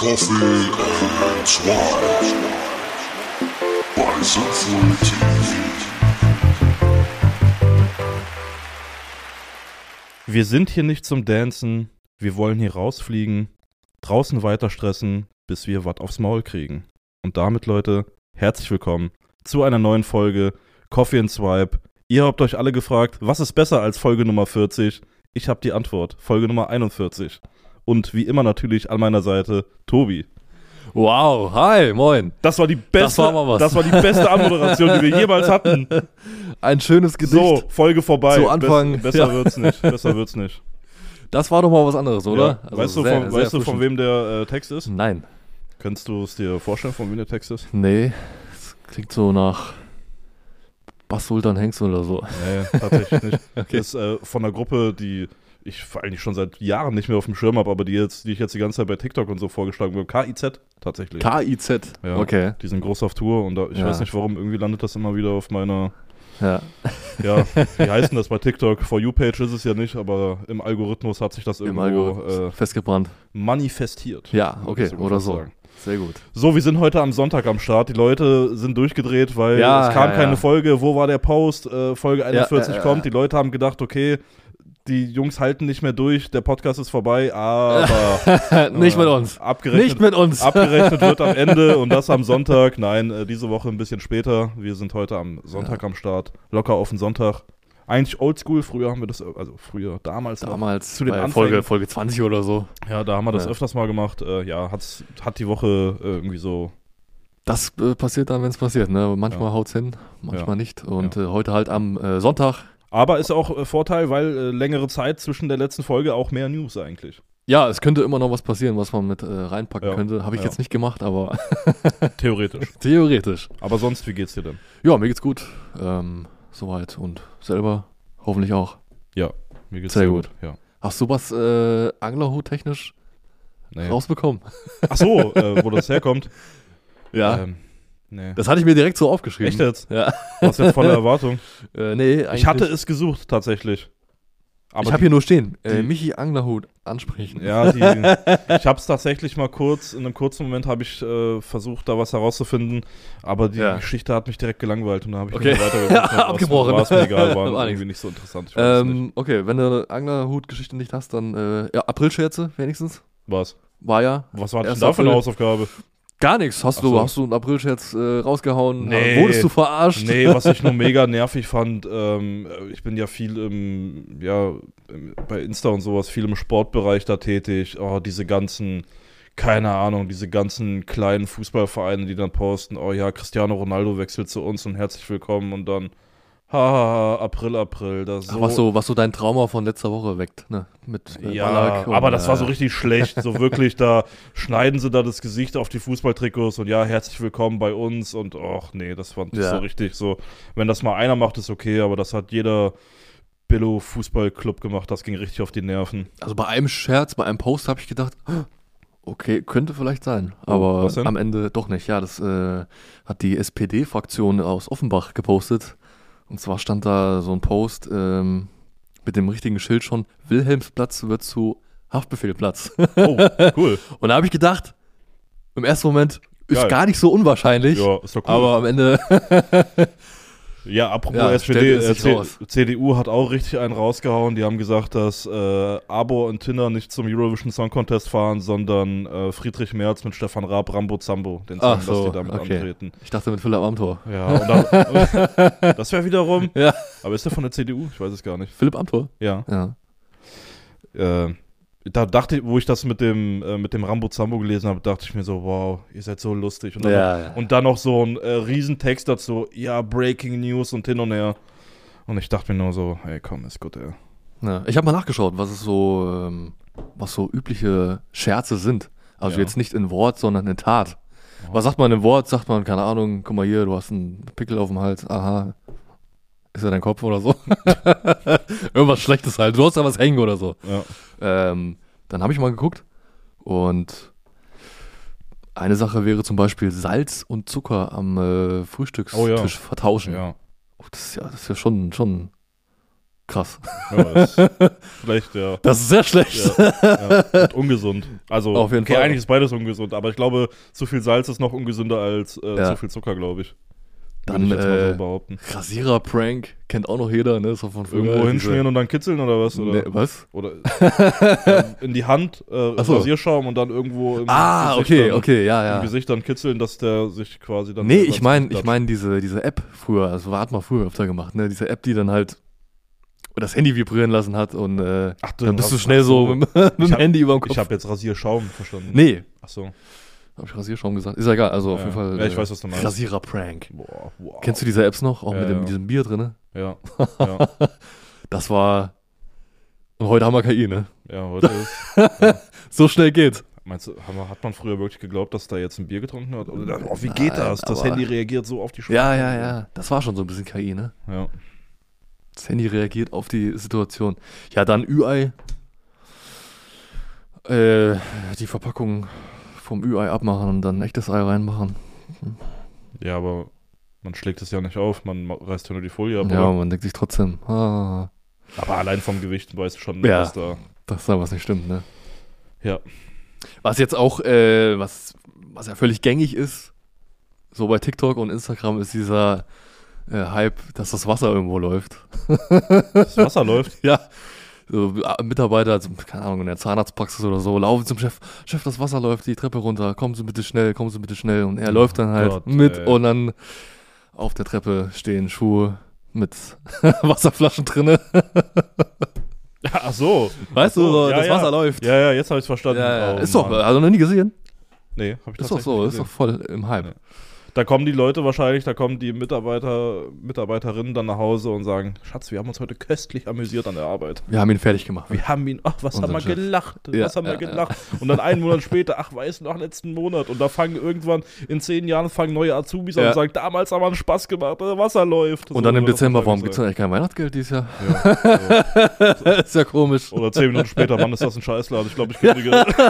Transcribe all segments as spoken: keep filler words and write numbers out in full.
Coffee and Swine bei Sinnvoll T V. Wir sind hier nicht zum Dancen, wir wollen hier rausfliegen, draußen weiter stressen, bis wir was aufs Maul kriegen. Und damit, Leute, herzlich willkommen zu einer neuen Folge Coffee and Swipe. Ihr habt euch alle gefragt, was ist besser als Folge Nummer vierzig? Ich habe die Antwort, Folge Nummer einundvierzig. Und wie immer natürlich an meiner Seite Tobi. Wow, hi, moin. Das war die beste, das war mal was. Das war die beste Anmoderation, die wir jemals hatten. Ein schönes Gedicht. So, Folge vorbei. Zu Anfang. Bess, besser ja. wird's nicht. Besser wird's nicht. Das war doch mal was anderes, oder? Ja. Also weißt du, sehr, von, sehr weißt du von wem der äh, Text ist? Nein. Könntest du es dir vorstellen, von wem der Text ist? Nee, das klingt so nach Bass Sultan Hengst oder so. Nee, tatsächlich nicht. Okay. Das ist äh, von einer Gruppe, die ich eigentlich schon seit Jahren nicht mehr auf dem Schirm habe, aber die, jetzt, die ich jetzt die ganze Zeit bei TikTok und so vorgeschlagen habe. K I Z tatsächlich. K I Z, Ja, okay. Die sind groß auf Tour und da, ich Ja. weiß nicht warum, irgendwie landet das immer wieder auf meiner, Ja. ja, wie heißt denn das bei TikTok? For You-Page ist es ja nicht, aber im Algorithmus hat sich das Im irgendwo Algorithmus äh, festgebrannt. manifestiert. Ja, würde okay, ich sogar oder fast so. sagen. Sehr gut. So, wir sind heute am Sonntag am Start. Die Leute sind durchgedreht, weil Ja, es kam ja, keine ja. Folge. Wo war der Post? Äh, Folge einundvierzig Ja, ja, kommt. ja. Die Leute haben gedacht, okay, die Jungs halten nicht mehr durch, der Podcast ist vorbei, aber Nicht äh, mit uns. Abgerechnet, Nicht mit uns. abgerechnet wird am Ende und das am Sonntag. Nein, äh, diese Woche ein bisschen später. Wir sind heute am Sonntag Ja. am Start. Locker auf den Sonntag. Eigentlich oldschool, früher haben wir das, also früher, damals noch. Damals zu den bei Anfängen. Folge, Folge zwanzig oder so. Ja, da haben wir das Ja. öfters mal gemacht. Äh, ja, hat's, hat die Woche äh, irgendwie so. Das äh, passiert dann, wenn es passiert. Ne? Manchmal Ja. haut's hin, manchmal Ja. nicht. Und Ja. äh, heute halt am äh, Sonntag. Aber ist auch äh, Vorteil, weil äh, längere Zeit zwischen der letzten Folge auch mehr News eigentlich. Ja, es könnte immer noch was passieren, was man mit äh, reinpacken Ja, könnte. Habe ich ja. jetzt nicht gemacht, aber Theoretisch. theoretisch. Aber sonst, wie geht's dir denn? Ja, mir geht's gut. Ähm, soweit. Und selber hoffentlich auch. Ja, mir geht's Sehr gut. Ja. Hast du was äh, Anglerhut-technisch Nee. rausbekommen? Ach so, äh, wo das herkommt. Ja. Ähm, nee. Das hatte ich mir direkt so aufgeschrieben. Echt jetzt? Ja. Was jetzt voller Erwartung? Äh, nee, eigentlich Ich hatte nicht. es gesucht, tatsächlich. Aber Ich habe hier nur stehen. Äh, die- Michi Anglerhut ansprechen. Ja, die, ich habe es tatsächlich mal kurz, in einem kurzen Moment habe ich äh, versucht, da was herauszufinden, aber die Ja. Geschichte hat mich direkt gelangweilt und da habe ich Okay. nicht mehr weitergeguckt. Ja, abgebrochen. War es mir egal, war, War irgendwie nix. nicht so interessant. Ich weiß es nicht. Ähm, okay, wenn du eine Anglerhut-Geschichte nicht hast, dann äh, ja, Aprilscherze wenigstens. Was? War ja. Was war das denn erster da für eine April. Hausaufgabe? Gar nichts. Hast Ach du, so. hast du einen Aprilscherz äh, rausgehauen? Nee. Wurdest du verarscht? Nee, was ich nur mega nervig fand, ähm, ich bin ja viel im, ja, im, bei Insta und sowas, viel im Sportbereich da tätig. Oh, diese ganzen, keine Ahnung, diese ganzen kleinen Fußballvereine, die dann posten, oh ja, Cristiano Ronaldo wechselt zu uns und herzlich willkommen und dann, haha, April, April. Das Ach, so, was so, was so dein Trauma von letzter Woche weckt, ne? Mit äh, ja, Ballack und, aber das war so äh, richtig schlecht. So wirklich, da schneiden sie da das Gesicht auf die Fußballtrikots und ja, herzlich willkommen bei uns und ach nee, das fand ich Ja. so richtig so. Wenn das mal einer macht, ist okay, aber das hat jeder Billo-Fußballclub gemacht, das ging richtig auf die Nerven. Also bei einem Scherz, bei einem Post habe ich gedacht, okay, könnte vielleicht sein. Aber was denn? am Ende doch nicht. Ja, das äh, hat die S P D-Fraktion aus Offenbach gepostet. Und zwar stand da so ein Post ähm, mit dem richtigen Schild schon, Wilhelmsplatz wird zu Haftbefehlplatz. Oh, cool. Und da habe ich gedacht, im ersten Moment, ist Geil. gar nicht so unwahrscheinlich. Ja, ist doch cool. Aber am Ende, ja, apropos Ja, S P D, stellt es äh, sich C- raus. C D U hat auch richtig einen rausgehauen. Die haben gesagt, dass äh, Abo und Tinner nicht zum Eurovision Song Contest fahren, sondern äh, Friedrich Merz mit Stefan Raab, Rambo Zambo, den Song, Ach so, dass die damit okay. antreten. ich dachte mit Philipp Amthor. Ja, und dann, das wäre wiederum. Ja. Aber ist der von der C D U? Ich weiß es gar nicht. Philipp Amthor? Ja. Ja. Äh, da dachte ich, wo ich das mit dem, äh, mit dem Rambo Zambo gelesen habe, dachte ich mir so, wow, ihr seid so lustig. Und dann, Ja, ja. und dann noch so ein äh, Riesentext dazu, ja, Breaking News und hin und her. Und ich dachte mir nur so, hey, komm, ist gut, ey. Ja, ich habe mal nachgeschaut, was es so, ähm, was so übliche Scherze sind. Also Ja. jetzt nicht in Wort, sondern in Tat. Was sagt man im Wort? Sagt man, keine Ahnung, guck mal hier, du hast einen Pickel auf dem Hals. Aha. Ist ja dein Kopf oder so? Irgendwas Schlechtes halt. Du hast da was hängen oder so. Ja. Ähm, dann habe ich mal geguckt und eine Sache wäre zum Beispiel Salz und Zucker am äh, Frühstückstisch Oh ja. vertauschen. Ja. Oh, das ist ja, das ist ja schon, schon Krass. Ja, das ist schlecht, ja. Das ist sehr schlecht. Ja, ja. Und ungesund. Also, Auf jeden okay, Fall. eigentlich ist beides ungesund, aber ich glaube, zu viel Salz ist noch ungesünder als äh, Ja. zu viel Zucker, glaube ich. Dann, Würde ich jetzt mal äh, so behaupten. Rasierer-Prank kennt auch noch jeder, ne? So von früher. Irgendwo diese- hinschmieren und dann kitzeln oder was? Oder, Nee, was? oder äh, in die Hand äh, Ach so. Rasierschaum und dann irgendwo im Ah, Gesicht okay, dann, okay, ja, im ja. Gesicht dann kitzeln, dass der sich quasi dann... Nee, selber ich ins meine, Gesicht ich meine diese, diese App früher, also hat man früher öfter gemacht, ne? Diese App, die dann halt das Handy vibrieren lassen hat und äh, Ach, dann bist du ach schnell so so. mit, mit Ich dem hab- Handy über dem Kopf. Ich habe jetzt Rasierschaum verstanden. Nee, Ach so. hab ich Rasierschaum gesagt. Ist ja egal, also auf Ja. jeden Fall. Ja, ich weiß, was du meinst. Rasierer-Prank. Boah, wow. Kennst du diese Apps noch? Auch Ja, mit dem, ja. diesem Bier drin? Ja, ja, Das war. Und heute haben wir K I, ne? ja, heute ist... So schnell geht's. Meinst du, haben wir- hat man früher wirklich geglaubt, dass da jetzt ein Bier getrunken hat? Oder, oh, wie geht Nein, das? Das aber- Handy reagiert so auf die Sprache. Ja, ja, ja. Das war schon so ein bisschen K I, ne? Ja. Das Handy reagiert auf die Situation. Ja, dann Ü-Ei. Äh, die Verpackung vom Ü-Ei abmachen und dann echtes Ei reinmachen. Ja, aber man schlägt es ja nicht auf, man ma- reißt ja nur die Folie ab. Ja, oder? man denkt sich trotzdem, ah, Aber allein vom Gewicht weißt du schon, Ja. dass da... dass da was nicht stimmt, ne? Ja. Was jetzt auch, äh, was, was ja völlig gängig ist, so bei TikTok und Instagram, ist dieser äh, Hype, dass das Wasser irgendwo läuft. Das Wasser läuft. Ja, so, äh, Mitarbeiter, also, keine Ahnung, in der Zahnarztpraxis oder so, laufen zum Chef, Chef, das Wasser läuft die Treppe runter, kommen Sie bitte schnell, kommen Sie bitte schnell. Und er Oh läuft dann halt Gott, mit ey. und dann auf der Treppe stehen Schuhe mit Wasserflaschen drinne. Ja, ach so. Weißt Ach so, du, so, ja, das ja. Wasser läuft. Ja, ja, jetzt habe ich verstanden. Ja, ja. Oh, ist doch, Mann. also noch nie gesehen. Nee, habe ich Ist doch tatsächlich so, nicht ist doch gesehen. voll im Hype. Ja. Da kommen die Leute wahrscheinlich, da kommen die Mitarbeiter, Mitarbeiterinnen dann nach Hause und sagen, Schatz, wir haben uns heute köstlich amüsiert an der Arbeit. Wir haben ihn fertig gemacht. Wir haben ihn, ach, was Unser haben wir Chef. gelacht, Ja, was haben wir ja, ja. gelacht. Und dann einen Monat später, ach, weißt du noch, letzten Monat. Und da fangen irgendwann, in zehn Jahren fangen neue Azubis an Ja. und sagen, damals haben wir einen Spaß gemacht, das Wasser läuft. Und dann So im wird das Dezember, warum wahrscheinlich gibt es eigentlich kein Weihnachtsgeld dieses Jahr? sein. Ja, ist ja komisch. so. Oder zehn Minuten später, wann ist das ein Scheißladen? Ich glaube, ich kündige.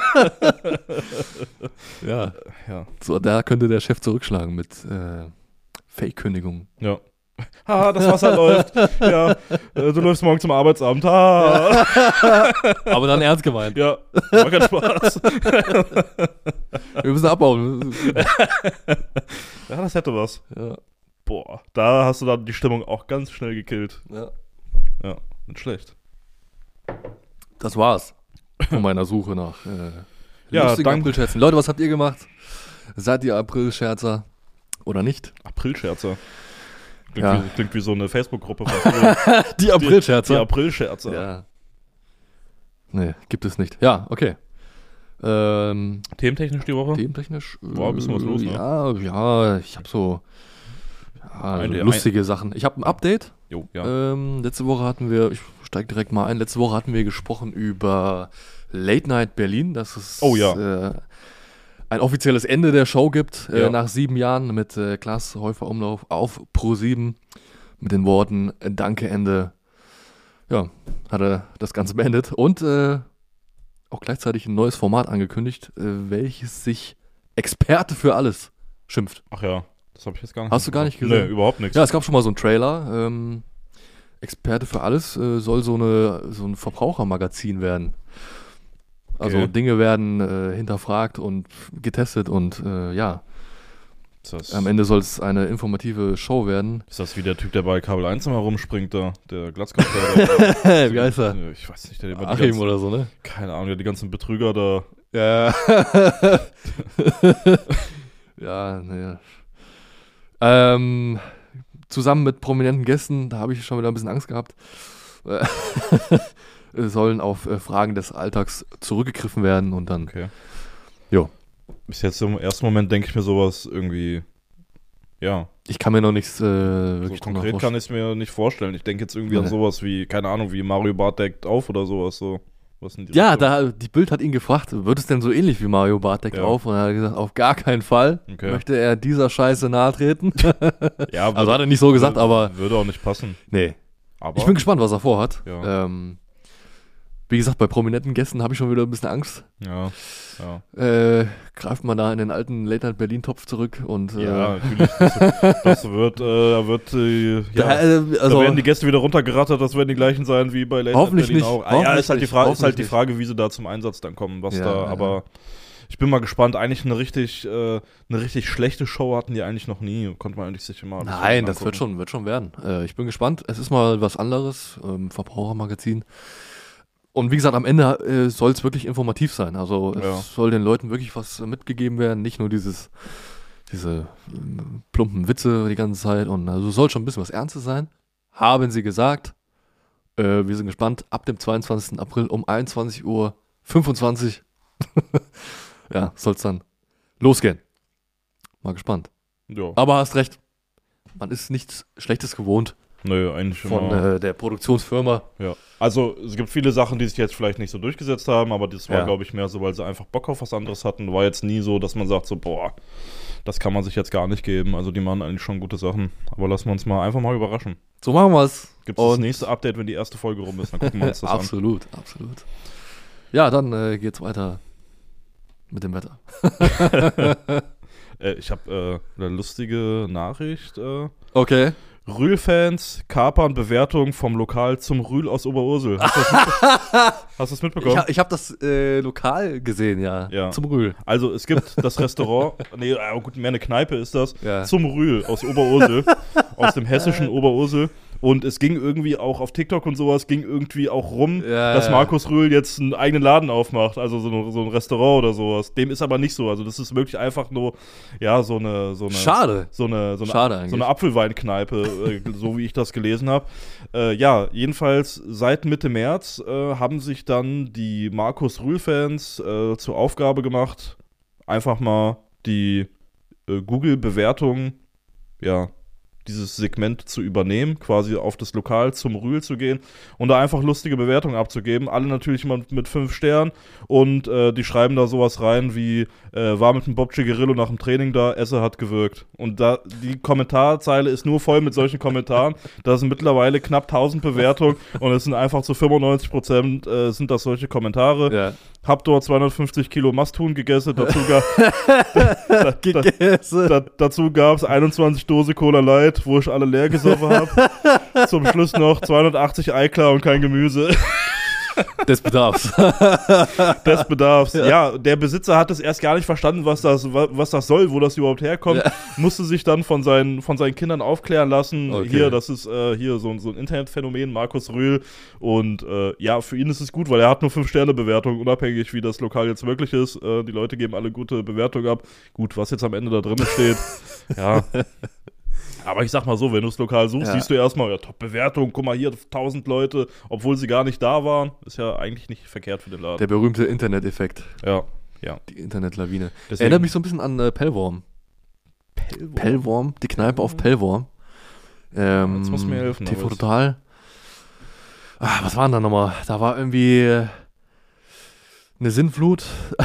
Ja. Ja, So, da könnte der Chef zurückschlagen mit äh, Fake-Kündigung. ja. Haha, das Wasser läuft. Ja, äh, du läufst morgen zum Arbeitsamt. Ha. Aber dann ernst gemeint. Ja, war kein Spaß. Wir müssen abbauen. Ja, das hätte was. Ja. Boah, da hast du dann die Stimmung auch ganz schnell gekillt. Ja. Ja, nicht schlecht. Das war's von meiner Suche nach äh, Ja, lustigen dank- Aprilscherzen. Leute, was habt ihr gemacht? Seid ihr Aprilscherzer oder nicht? Aprilscherzer. Klingt, Ja. wie, klingt wie so eine Facebook-Gruppe von früher. Die Die Aprilscherzer? Aprilscherzer. Ja. Nee, gibt es nicht. Ja, okay. Ähm, Thementechnisch die Woche? Thementechnisch? War ein bisschen was los, ne? Ja, ja, ich habe so ja, Eine- lustige Sachen. Ich habe ein Update. Jo, ja. Ähm, letzte Woche hatten wir, ich steige direkt mal ein, letzte Woche hatten wir gesprochen über Late Night Berlin, dass es Oh ja. äh, ein offizielles Ende der Show gibt, äh, Ja. nach sieben Jahren mit äh, Klaas Häufer Umlauf auf ProSieben mit den Worten äh, Danke, Ende. Ja, hat er das Ganze beendet und äh, auch gleichzeitig ein neues Format angekündigt, äh, welches sich Experte für alles schimpft. Ach ja, das habe ich jetzt gar nicht. Hast du gar nicht gesehen? Nee, überhaupt nichts. Ja, es gab schon mal so einen Trailer. Ähm, Experte für alles äh, soll so, eine, so ein Verbrauchermagazin werden. Also Okay. Dinge werden äh, hinterfragt und getestet und äh, ja, Ist das, am Ende soll es eine informative Show werden. ist das wie der Typ, der bei Kabel eins immer rumspringt da? Der Glatzkopf. Wie heißt er? Ich weiß nicht, der immer die Achim ganzen, oder so, ne? keine Ahnung, der die ganzen Betrüger da. Ja. ja, naja. Ähm, zusammen mit prominenten Gästen, da habe ich schon wieder ein bisschen Angst gehabt, äh, sollen auf äh, Fragen des Alltags zurückgegriffen werden und dann, Okay. Jo. Bis jetzt im ersten Moment denke ich mir sowas irgendwie, ja, ich kann mir noch nichts äh, so wirklich drunter konkret kann vorstellen. ich es mir nicht vorstellen. Ich denke jetzt irgendwie an Nee. sowas wie, keine Ahnung, wie Mario Barth deckt auf oder sowas so. Was in die Ja, Richtung. da, die Bild hat ihn gefragt, wird es denn so ähnlich wie Mario Barth deckt Ja. auf? Und er hat gesagt, auf gar keinen Fall Okay. möchte er dieser Scheiße nahe treten. Ja, Also hat er nicht so gesagt, würde, aber Würde auch nicht passen. nee. Aber Ich bin gespannt, was er vorhat. Ja. Ähm, Wie gesagt, bei prominenten Gästen habe ich schon wieder ein bisschen Angst. Ja, ja. Äh, greift man da in den alten Late-Night-Berlin-Topf zurück und äh, Ja, natürlich. Das, das wird, äh, da wird, äh, ja, da, äh, also, da werden die Gäste wieder runtergerattert, das werden die gleichen sein wie bei Late Night Hoffentlich Berlin nicht, auch. Ah, ja, hoffentlich ist halt, die nicht, Frage, ist halt die hoffentlich Frage, wie sie da zum Einsatz dann kommen, was Ja, da, ja. aber ich bin mal gespannt. Eigentlich eine richtig, äh, eine richtig schlechte Show hatten die eigentlich noch nie. Konnte man eigentlich sicher mal. Nein, das wird schon, wird schon werden. Äh, ich bin gespannt. Es ist mal was anderes, ähm, Verbrauchermagazin. Und wie gesagt, am Ende äh, soll es wirklich informativ sein. Also es Ja. soll den Leuten wirklich was äh, mitgegeben werden, nicht nur dieses, diese ähm, plumpen Witze die ganze Zeit. Und also es soll schon ein bisschen was Ernstes sein. Haben sie gesagt. Äh, wir sind gespannt. Ab dem zweiundzwanzigsten April um einundzwanzig Uhr fünfundzwanzig ja, soll es dann losgehen. Mal gespannt. Ja. Aber hast recht. Man ist nichts Schlechtes gewohnt Nö, eigentlich von immer. äh, der Produktionsfirma. Ja. Also es gibt viele Sachen, die sich jetzt vielleicht nicht so durchgesetzt haben, aber das war, Ja. glaube ich, mehr so, weil sie einfach Bock auf was anderes hatten. War jetzt nie so, dass man sagt so, boah, das kann man sich jetzt gar nicht geben. Also die machen eigentlich schon gute Sachen. Aber lassen wir uns mal einfach mal überraschen. So machen wir es. Gibt es das nächste Update, wenn die erste Folge rum ist? Dann gucken wir uns das an. Absolut, absolut. Ja, dann äh, geht's weiter mit dem Wetter. Äh, ich habe äh, eine lustige Nachricht. Äh, Okay. Rühl-Fans kapern Bewertung vom Lokal zum Rühl aus Oberursel. Hast du das, mitbe- Hast du das mitbekommen? Ich, ha- ich habe das äh, lokal gesehen, ja. Ja. Zum Rühl. Also es gibt das Restaurant, nee, äh, gut, mehr eine Kneipe ist das, Ja. zum Rühl aus Oberursel, aus dem hessischen Oberursel. Und es ging irgendwie auch auf TikTok und sowas, ging irgendwie auch rum, Ja, dass ja. Markus Rühl jetzt einen eigenen Laden aufmacht, also so, ein- so ein Restaurant oder sowas. Dem ist aber nicht so, also das ist wirklich einfach nur, ja, so eine, so eine Schade. so eine, so eine, Schade eigentlich. so eine Apfelweinkneipe, äh, so wie ich das gelesen habe. Äh, ja, jedenfalls seit Mitte März äh, haben sich dann die Markus Rühl-Fans äh, zur Aufgabe gemacht, einfach mal die äh, Google-Bewertung, ja, dieses Segment zu übernehmen, quasi auf das Lokal zum Rühl zu gehen und da einfach lustige Bewertungen abzugeben. Alle natürlich immer mit fünf Sternen und äh, die schreiben da sowas rein wie, äh, war mit dem Bob Cigarillo nach dem Training da, Esse hat gewirkt. Und da die Kommentarzeile ist nur voll mit solchen Kommentaren. Da sind mittlerweile knapp tausend Bewertungen und es sind einfach zu fünfundneunzig Prozent äh, sind das solche Kommentare. Ja. Hab dort zweihundertfünfzig Kilo Masthuhn gegessen, dazu gab da, da, Gegessen. da, dazu gab es einundzwanzig Dose Cola Light, wo ich alle leer gesoffen habe. Zum Schluss noch zweihundertachtzig Eiklar und kein Gemüse. Des Bedarfs. Des Bedarfs. Ja. ja, der Besitzer hat es erst gar nicht verstanden, was das, wa- was das soll, wo das überhaupt herkommt. Ja. Musste sich dann von seinen, von seinen Kindern aufklären lassen. Okay. Hier, das ist äh, hier so, ein- so ein Internetphänomen, Markus Rühl. Und äh, ja, für ihn ist es gut, weil er hat nur fünf Sterne Bewertung, unabhängig wie das Lokal jetzt wirklich ist. Äh, die Leute geben alle gute Bewertungen ab. Gut, was jetzt am Ende da drin steht, ja. Aber ich sag mal so, wenn du das Lokal suchst, Ja. siehst du erstmal, ja, Top-Bewertung, guck mal hier, tausend Leute, obwohl sie gar nicht da waren. Ist ja eigentlich nicht verkehrt für den Laden. Der berühmte Internet-Effekt. Ja, ja. Die Internetlawine. Deswegen- Erinnert mich so ein bisschen an äh, Pellworm. Pellworm? Pellworm, die Kneipe auf Pellworm. Ähm, Jetzt musst du mir helfen, T V aber jetzt- Total. Ah, was war denn da nochmal? Da war irgendwie äh, eine Sinnflut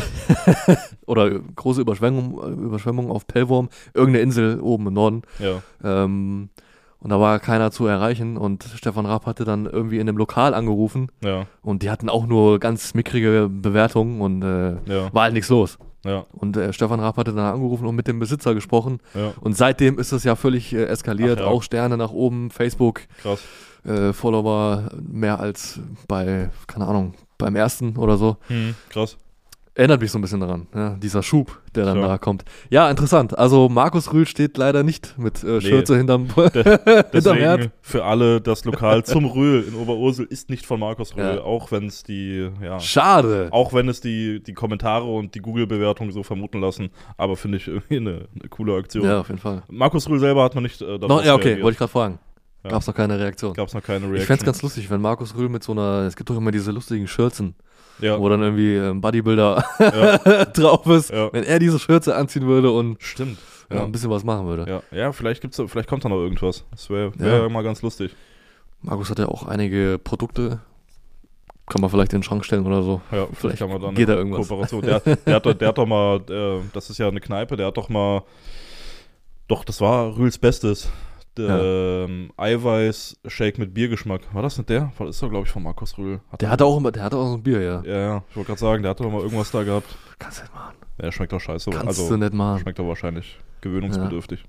oder große Überschwemmung, äh, Überschwemmung auf Pellworm, irgendeine Insel oben im Norden. Ja, Ähm, und da war keiner zu erreichen und Stefan Raab hatte dann irgendwie in einem Lokal angerufen ja, und die hatten auch nur ganz mickrige Bewertungen und äh, ja, war halt nichts los. ja, Und äh, Stefan Raab hatte dann angerufen und mit dem Besitzer gesprochen. ja, Und seitdem ist es ja völlig äh, eskaliert. Ach ja. Auch Sterne nach oben, Facebook, krass. äh, Follower mehr als bei, keine Ahnung, beim ersten oder so. Hm, krass. Erinnert mich so ein bisschen daran, ja, dieser Schub, der dann Ja. da kommt. Ja, interessant. Also Markus Rühl steht leider nicht mit äh, Schürze hinterm, hinterm Deswegen Herd. für alle, das Lokal zum Rühl in Oberursel ist nicht von Markus Rühl, Ja. auch wenn es die, ja, Schade. auch wenn es die, die Kommentare und die Google-Bewertung so vermuten lassen, aber finde ich irgendwie eine, eine coole Aktion. Ja, auf jeden Fall. Markus Rühl selber hat noch nicht äh, darauf Noch, ja, okay, reagiert. wollte ich gerade fragen. Ja. Gab's noch keine Reaktion. Gab's noch keine Reaction. Ich fänd's ganz lustig, wenn Markus Rühl mit so einer, es gibt doch immer diese lustigen Schürzen, ja. wo dann irgendwie ein Bodybuilder Ja. drauf ist. Ja. Wenn er diese Schürze anziehen würde und Stimmt. ja, Ja. ein bisschen was machen würde. Ja, ja, vielleicht gibt's, vielleicht kommt da noch irgendwas. Das wäre wär Ja. mal ganz lustig. Markus hat ja auch einige Produkte, kann man vielleicht in den Schrank stellen oder so. Ja, vielleicht, Vielleicht kann man da eine geht da irgendwas. Kooperation. Der, der, hat, doch- der hat doch mal, äh, das ist ja eine Kneipe, der hat doch mal, doch, das war Rühls Bestes. Der Ja. ähm, Eiweiß-Shake mit Biergeschmack. War das nicht der? Das ist doch, glaube ich, von Markus Rühl. Hat Der er- hatte auch immer, der hatte auch so ein Bier, ja. Ja, ja. Ich wollte gerade sagen, der hatte doch mal irgendwas da gehabt. Kannst du nicht machen. Ja, der schmeckt doch scheiße. Kannst also, du nicht machen. schmeckt doch wahrscheinlich gewöhnungsbedürftig.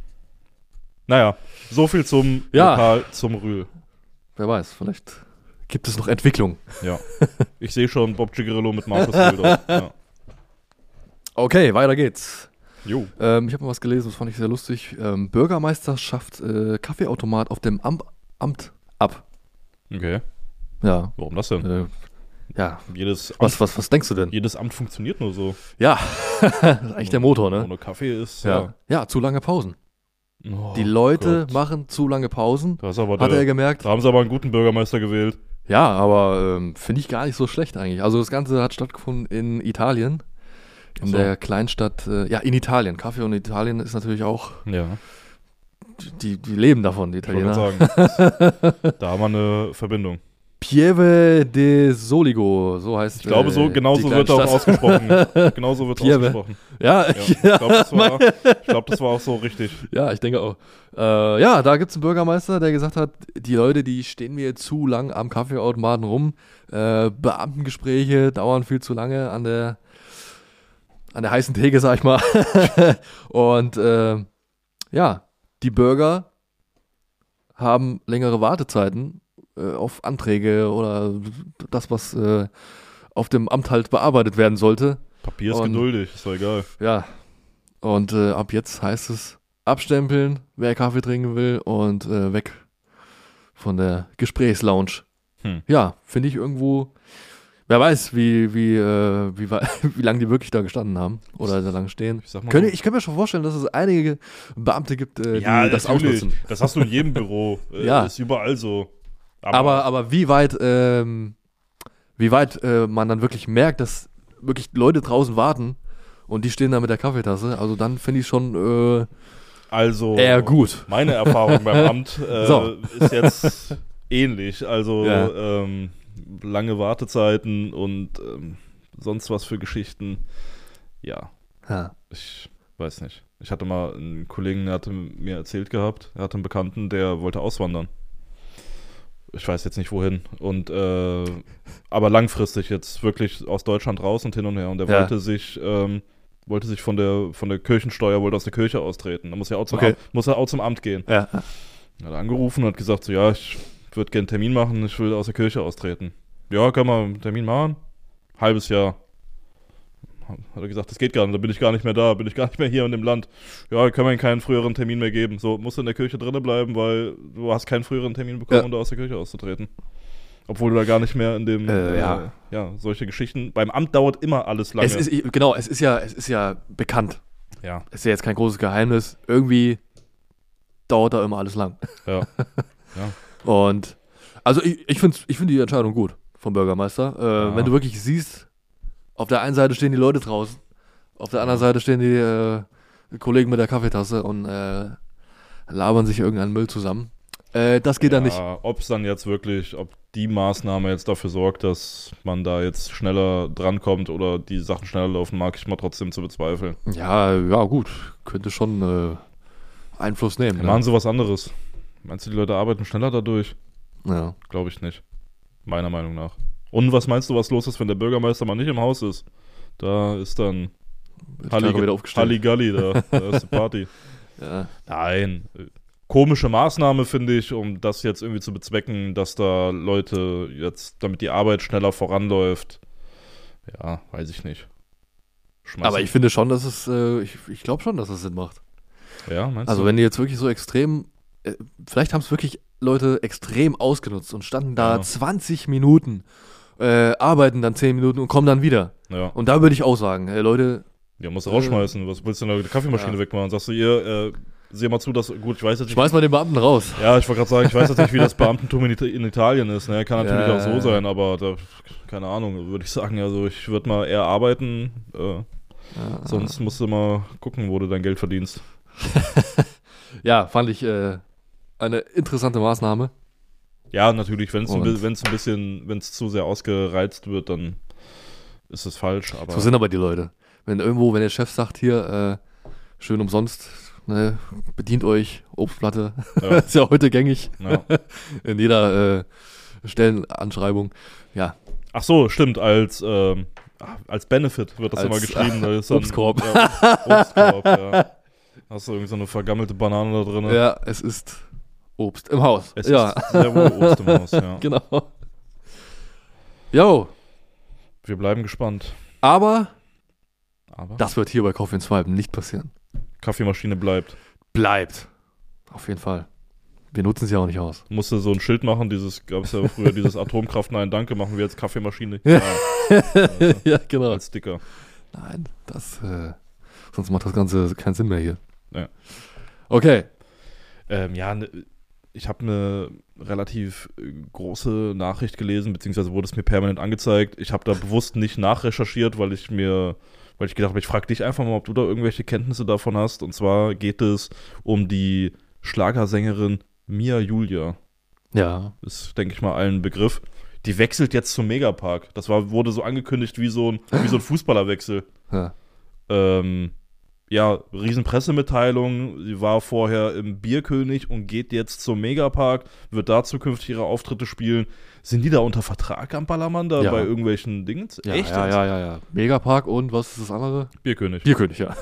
Naja, so viel zum Ja. Lokal, zum Rühl. Wer weiß, vielleicht gibt es noch Entwicklung. Ja. Ich sehe schon Bob Cigarillo mit Markus Rühl dort. Ja. Okay, weiter geht's. Jo. Ähm, ich habe mal was gelesen, das fand ich sehr lustig. Ähm, Bürgermeister schafft äh, Kaffeeautomat auf dem Am Amt ab. Okay. Ja. Warum das denn? Äh, ja. Jedes Amt, Was, was, was denkst du denn? jedes Amt funktioniert nur so. Ja, das ist eigentlich der Motor, ne? Ohne Kaffee ist. Ja. Ja, zu lange Pausen. Oh Die Leute Gott. machen zu lange Pausen. Da, ist aber Hat der, er gemerkt. da haben sie aber einen guten Bürgermeister gewählt. Ja, aber ähm, finde ich gar nicht so schlecht eigentlich. Also das Ganze hat stattgefunden in Italien. In Ach so. der Kleinstadt, äh, ja, in Italien. Kaffee und Italien ist natürlich auch, Ja. die, die leben davon, die Ich wollte Italiener. gerade sagen. Da haben wir eine Verbindung. Pieve de Soligo, so heißt Ich glaube, so äh, genau die so wird er auch Kleinstadt. ausgesprochen. Genau so wird es Pieve. ausgesprochen. Ja, Ja. Ich glaube, das, war- ich glaub, das war auch so richtig. ja, ich denke auch. Äh, ja, da gibt es einen Bürgermeister, der gesagt hat, die Leute, die stehen mir zu lang am Kaffeeautomaten rum. Äh, Beamtengespräche dauern viel zu lange an der, an der heißen Theke, sag ich mal. Und äh, ja, die Bürger haben längere Wartezeiten äh, auf Anträge oder das, was äh, auf dem Amt halt bearbeitet werden sollte. Papier ist Und- geduldig, ist doch egal. Ja, und äh, ab jetzt heißt es abstempeln, wer Kaffee trinken will und äh, weg von der Gesprächslounge. Hm. Ja, finde ich irgendwo, wer weiß, wie, wie, äh, wie, wa- wie lange die wirklich da gestanden haben oder da lang stehen. Ich sag mal Könnte, so. ich kann mir schon vorstellen, dass es einige Beamte gibt, äh, die ja, das natürlich. ausnutzen. Das hast du in jedem Büro. Äh, Ja. Ist überall so. Aber, aber wie weit, ähm, wie weit äh, man dann wirklich merkt, dass wirklich Leute draußen warten und die stehen da mit der Kaffeetasse, also dann finde ich schon äh, also eher gut. meine Erfahrung beim Amt äh, So. ist jetzt ähnlich. Also Ja. ähm, lange Wartezeiten und ähm, sonst was für Geschichten. Ja, Ja. ich weiß nicht. Ich hatte mal einen Kollegen, der hatte mir erzählt gehabt, er hatte einen Bekannten, der wollte auswandern. Ich weiß jetzt nicht wohin. Und äh, aber langfristig jetzt wirklich aus Deutschland raus und hin und her. Und er Ja. wollte sich ähm, wollte sich von der von der Kirchensteuer, wollte aus der Kirche austreten. Da muss er auch zum Okay. Amt, muss er auch zum Amt gehen. Ja. Er hat angerufen und hat gesagt, so ja, ich würde gerne einen Termin machen, ich will aus der Kirche austreten. Ja, können wir einen Termin machen? Halbes Jahr. Hat er gesagt, das geht gar nicht, da bin ich gar nicht mehr da, bin ich gar nicht mehr hier in dem Land. Ja, können wir ihm keinen früheren Termin mehr geben. So, musst du in der Kirche drinnen bleiben, weil du hast keinen früheren Termin bekommen, Ja. um da aus der Kirche auszutreten. Obwohl du da gar nicht mehr in dem, Äh, ja. äh, ja, solche Geschichten. Beim Amt dauert immer alles lange. Es ist, genau, es ist ja, es ist ja bekannt. ja, Es ist ja jetzt kein großes Geheimnis. Irgendwie dauert da immer alles lang. ja. Und also ich, ich finde ich find die Entscheidung gut vom Bürgermeister. Äh, Ja. Wenn du wirklich siehst, auf der einen Seite stehen die Leute draußen, auf der anderen Seite stehen die äh, Kollegen mit der Kaffeetasse und äh, labern sich irgendeinen Müll zusammen. Äh, das geht dann nicht. Ob es dann jetzt wirklich, ob die Maßnahme jetzt dafür sorgt, dass man da jetzt schneller drankommt oder die Sachen schneller laufen, mag ich mal trotzdem zu bezweifeln. Ja, ja gut, könnte schon äh, Einfluss nehmen. Ja, ne? machen sie was anderes. Meinst du, die Leute arbeiten schneller dadurch? Ja. Glaube ich nicht. Meiner Meinung nach. Und was meinst du, was los ist, wenn der Bürgermeister mal nicht im Haus ist? Da ist dann Hallig wieder aufgestellt. Halligalli, da, da ist die Party. Ja. Nein. Komische Maßnahme, finde ich, um das jetzt irgendwie zu bezwecken, dass da Leute jetzt, damit die Arbeit schneller voranläuft. Ja, weiß ich nicht. Schmeiß Aber ich finde schon, dass es, äh, ich, ich glaube schon, dass es Sinn macht. Ja, meinst Also du? wenn die jetzt wirklich so extrem, äh, vielleicht haben es wirklich Leute extrem ausgenutzt und standen da Ja. zwanzig Minuten, äh, arbeiten dann zehn Minuten und kommen dann wieder. Ja. Und da würde ich auch sagen, hey Leute, Ja, musst du rausschmeißen. Was willst du denn da die Kaffeemaschine Ja. wegmachen? Sagst du ihr, äh, seh mal zu, dass, gut, ich weiß jetzt nicht. schmeiß mal den Beamten raus. Ja, ich wollte gerade sagen, ich weiß jetzt nicht, wie das Beamtentum in, Ita- in Italien ist. Ne? Kann natürlich Ja, auch so ja. sein, aber da, keine Ahnung, würde ich sagen. Also ich würde mal eher arbeiten, äh, sonst musst du mal gucken, wo du dein Geld verdienst. Ja, fand ich äh, eine interessante Maßnahme. Ja, natürlich, wenn es ein, Und- bi- wenn's ein bisschen, wenn es zu sehr ausgereizt wird, dann ist es falsch. Aber So sind aber die Leute. Wenn irgendwo, wenn der Chef sagt, hier, äh, schön umsonst, ne, bedient euch, Obstplatte. Ja. Ist ja heute gängig. Ja. In jeder äh, Stellenanschreibung. Ja. Ach so, stimmt, als, ähm, als Benefit wird das Als, immer geschrieben. Da ist dann, Obstkorb. Ja, Obstkorb, ja. Hast du irgendwie so eine vergammelte Banane da drin? Ja, es ist Obst im Haus. Es ja. ist sehr wohl Obst im Haus, ja. Genau. Jo, Wir bleiben gespannt. aber Aber das wird hier bei Coffee and Swipe nicht passieren. Kaffeemaschine bleibt. Bleibt. Auf jeden Fall. Wir nutzen sie auch nicht aus. Musste so ein Schild machen, dieses, gab es ja früher, dieses Atomkraft, nein, danke, machen wir jetzt Kaffeemaschine. Ja. also, Ja, genau. als Sticker. Nein, das, äh, sonst macht das Ganze keinen Sinn mehr hier. Ja. Okay. Ähm, ja, ne, ich habe eine relativ äh, große Nachricht gelesen, beziehungsweise wurde es mir permanent angezeigt. Ich habe da bewusst nicht nachrecherchiert, weil ich mir, weil ich gedacht habe, ich frage dich einfach mal, ob du da irgendwelche Kenntnisse davon hast. Und zwar geht es um die Schlagersängerin Mia Julia. Ja. Ist, denke ich mal, allen Begriff. Die wechselt jetzt zum Megapark. Das war, wurde so angekündigt wie so ein, wie so ein Fußballerwechsel. Ja. Ähm, ja, riesen Pressemitteilung. Sie war vorher im Bierkönig und geht jetzt zum Megapark, wird da zukünftig ihre Auftritte spielen. Sind die da unter Vertrag am Ballermann da Ja. bei irgendwelchen Dingen? Ja, Echt? ja, ja, ja, ja. Megapark und was ist das andere? Bierkönig. Bierkönig, ja.